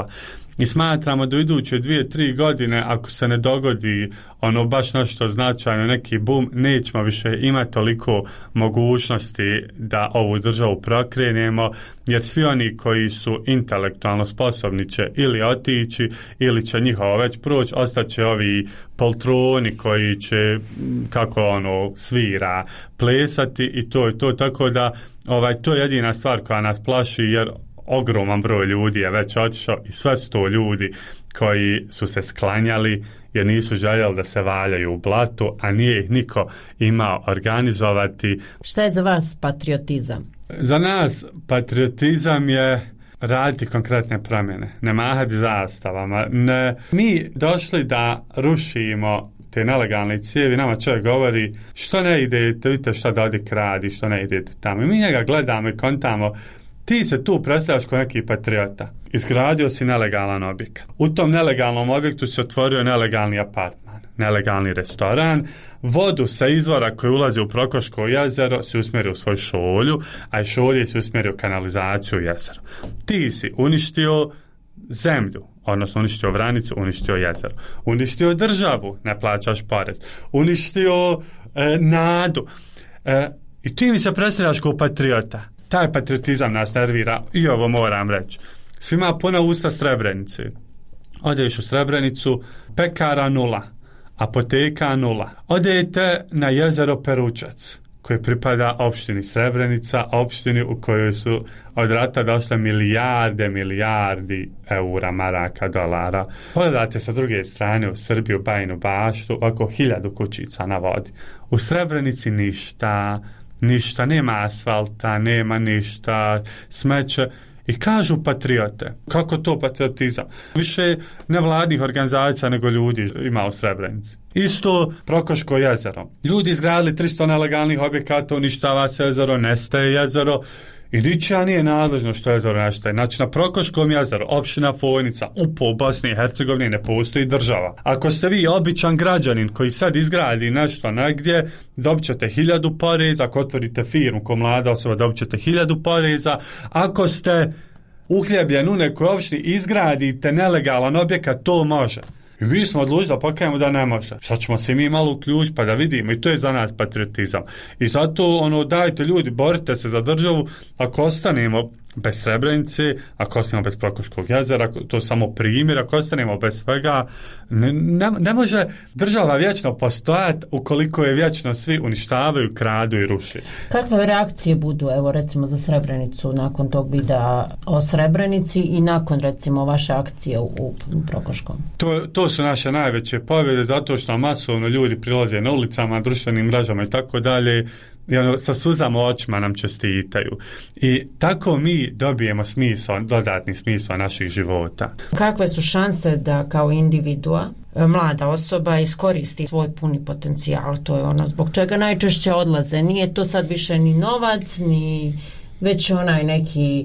S7: I smatramo da u iduće dvije, tri godine, ako se ne dogodi ono baš nešto značajno, neki boom, nećemo više imati toliko mogućnosti da ovu državu prokrenemo, jer svi oni koji su intelektualno sposobni će ili otići, ili će njihovo već proći, ostaće ovi poltroni koji će, kako ono, svira, plesati i to je to, tako da ovaj, to je jedina stvar koja nas plaši, jer ogroman broj ljudi je već otišao i sve su to ljudi koji su se sklanjali jer nisu željeli da se valjaju u blatu, a nije ih niko imao organizovati.
S8: Šta je za vas patriotizam?
S7: Za nas patriotizam je raditi konkretne promjene, ne mahati zastavama. Ne, mi došli da rušimo te nelegalne cijevi, nama čovjek govori što ne idete, vidite šta Dodik radi, što ne idete tamo. I mi njega gledamo i kontamo, ti se tu predstavljaš kao neki patriota. Izgradio si nelegalan objekat. U tom nelegalnom objektu se otvorio nelegalni apartman, nelegalni restoran, vodu sa izvora koji ulazi u Prokoško jezero si usmjerio u svoj šolju, a i šolje si usmjerio kanalizaciju u jezero. Ti si uništio zemlju, odnosno uništio Vranicu, uništio jezero. Uništio državu, ne plaćaš porez. Uništio e, nadu. E, I ti mi se predstavljaš kao patriota. Taj patriotizam nas nervira i ovo moram reći. Svima puna usta Srebrenice. Odeš u Srebrenicu, pekara nula, apoteka nula. Odete na jezero Peručac, koji pripada opštini Srebrenica, opštini u kojoj su od rata došle milijarde, milijardi eura, maraka, dolara. Pogledate sa druge strane u Srbiju, Bajinu Baštu, oko hiljadu kućica na vodi. U Srebrenici ništa, ništa, nema asfalta, nema ništa, smeće. I kažu patriote. Kako to patriotizam? Više nevladnih organizacija nego ljudi ima u Srebrenici. Isto Prokoško jezero. Ljudi izgradili tristo nelegalnih objekata, uništava se jezero, nestaje jezero i ničija nije nadležno što jezero nestaje. Znači na Prokoškom jezeru, opština Fojnica, upo u Bosni i Hercegovini ne postoji država. Ako ste vi običan građanin koji sad izgradi nešto negdje, dobit ćete hiljadu poreza. Ako otvorite firmu ko mlada osoba, dobit ćete hiljadu poreza. Ako ste uhljebljen u nekoj opštini, izgradite nelegalan objekat, to može. I mi smo odlučili da pokajemo da ne može. Sad ćemo se mi malo uključiti pa da vidimo i to je za nas patriotizam. I zato ono, dajte ljudi, borite se za državu. Ako ostanemo bez Srebrenice, ako ostanemo bez Prokoškog jezera, to je samo primjer, ako ostanemo bez svega, ne, ne, ne može država vječno postojati ukoliko je vječno svi uništavaju, kradu i ruši.
S8: Kakve reakcije budu, evo recimo za Srebrenicu nakon tog videa o Srebrenici i nakon recimo vaše akcije u, u Prokoškom?
S7: To, to su naše najveće pobjede zato što masovno ljudi prilaze na ulicama, društvenim mrežama i tako dalje. I ono, sa suzama očima nam čestitaju. I tako mi dobijemo smisao, dodatni smisao naših života.
S8: Kakve su šanse da kao individua, mlada osoba iskoristi svoj puni potencijal? To je ono zbog čega najčešće odlaze. Nije to sad više ni novac, ni već onaj neki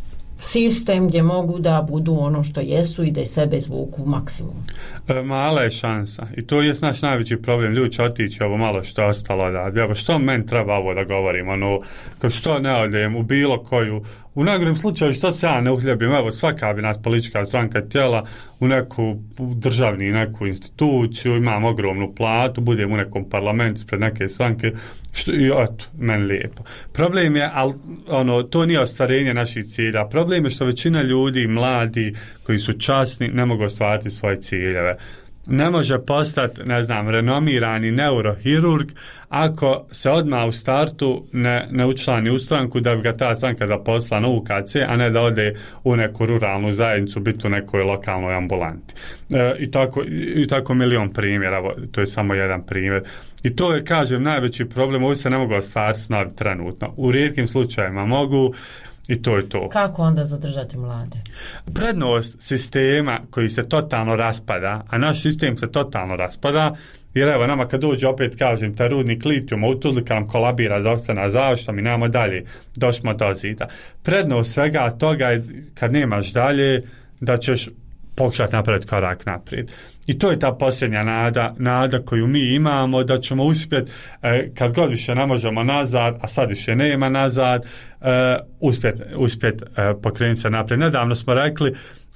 S8: sistem gdje mogu da budu ono što jesu i da sebe izvuku maksimum.
S7: E, mala je šansa i to je naš najveći problem. Ljudi će otići ovo malo što je ostalo da, evo što meni treba ovo da govorim, ono, što ne odem u bilo koju, u najgorem slučaju što se ja ne uhljebim, evo svaka bi nas politička stranka tijela u neku državni neku instituciju, imam ogromnu platu, budem u nekom parlamentu pred neke stranke, što, i eto, meni lijepo. Problem je, ali ono, to nije ostvarenje naših cilja. Problem je što većina ljudi, mladi, koji su časni, ne mogu ostvariti svoje ciljeve. Ne može postati, ne znam, renomirani neurohirurg ako se odmah u startu ne, ne učlani u stranku da bi ga ta stranka zaposlila na U K C, a ne da ode u neku ruralnu zajednicu, biti u nekoj lokalnoj ambulanti. E, i, tako, i tako milion primjera, to je samo jedan primjer. I to je, kažem, najveći problem, ovo se ne mogu ostvariti snovi trenutno. U rijetkim slučajima mogu, i to je to.
S8: Kako onda zadržati mlade?
S7: Prednost sistema koji se totalno raspada, a naš sistem se totalno raspada, jer evo nama kad dođe opet kažem taj rudnik litijuma u Tuzli kad nam kolabira zdravstvena zaštita, mi nemamo dalje, došmo do zida. Prednost svega toga je kad nemaš dalje da ćeš pokušati napraviti korak naprijed. I to je ta posljednja nada, nada koju mi imamo da ćemo uspjeti e, kad god više ne možemo nazad, a sad više nema nazad, e, uspjeti uspjet, e, pokrenuti se naprijed. Nedavno smo rekli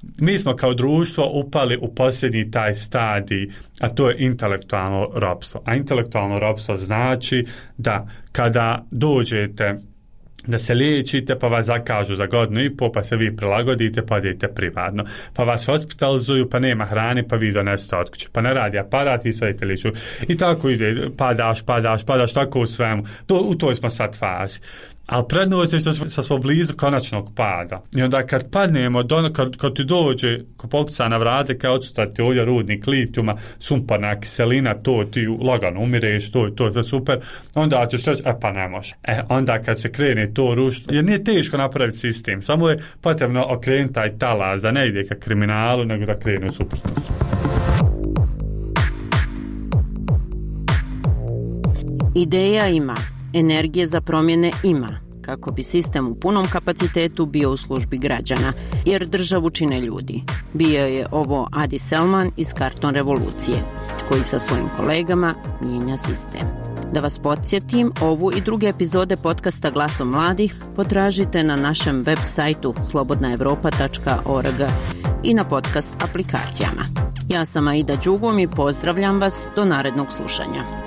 S7: mi smo kao društvo upali u posljednji taj stadij, a to je intelektualno ropstvo. A intelektualno ropstvo znači da kada dođete da se liječite, pa vas zakažu za godinu i pol, pa se vi prilagodite, pa idete privatno. Pa vas hospitalizuju, pa nema hrane, pa vi donesete od kuće. Pa ne radi aparat i sve liču. I tako ide, padaš, padaš, padaš, tako u svemu. To, u toj smo sad fazi. Ali prednost je što smo blizu konačnog pada. I onda kad padnemo, do, kad, kad ti dođe ko pokuca na vrate, kao odsutati ovdje rudnik litijuma, sumporna kiselina, to ti lagano umireš, to je to, to je super, onda ćeš reći, e pa ne može. E, onda kad se krene to rušiti, jer nije teško napraviti sistem, samo je potrebno okrenuti taj talas, da ne ide ka kriminalu, nego da krene u suprotnost.
S4: Ideja ima, energije za promjene ima, kako bi sistem u punom kapacitetu bio u službi građana, jer državu čine ljudi. Bio je ovo Adi Selman iz Karton revolucije, koji sa svojim kolegama mijenja sistem. Da vas podsjetim, ovu i druge epizode podcasta Glasom mladih potražite na našem web sajtu slobodna evropa tačka org i na podcast aplikacijama. Ja sam Aida Đugum i pozdravljam vas do narednog slušanja.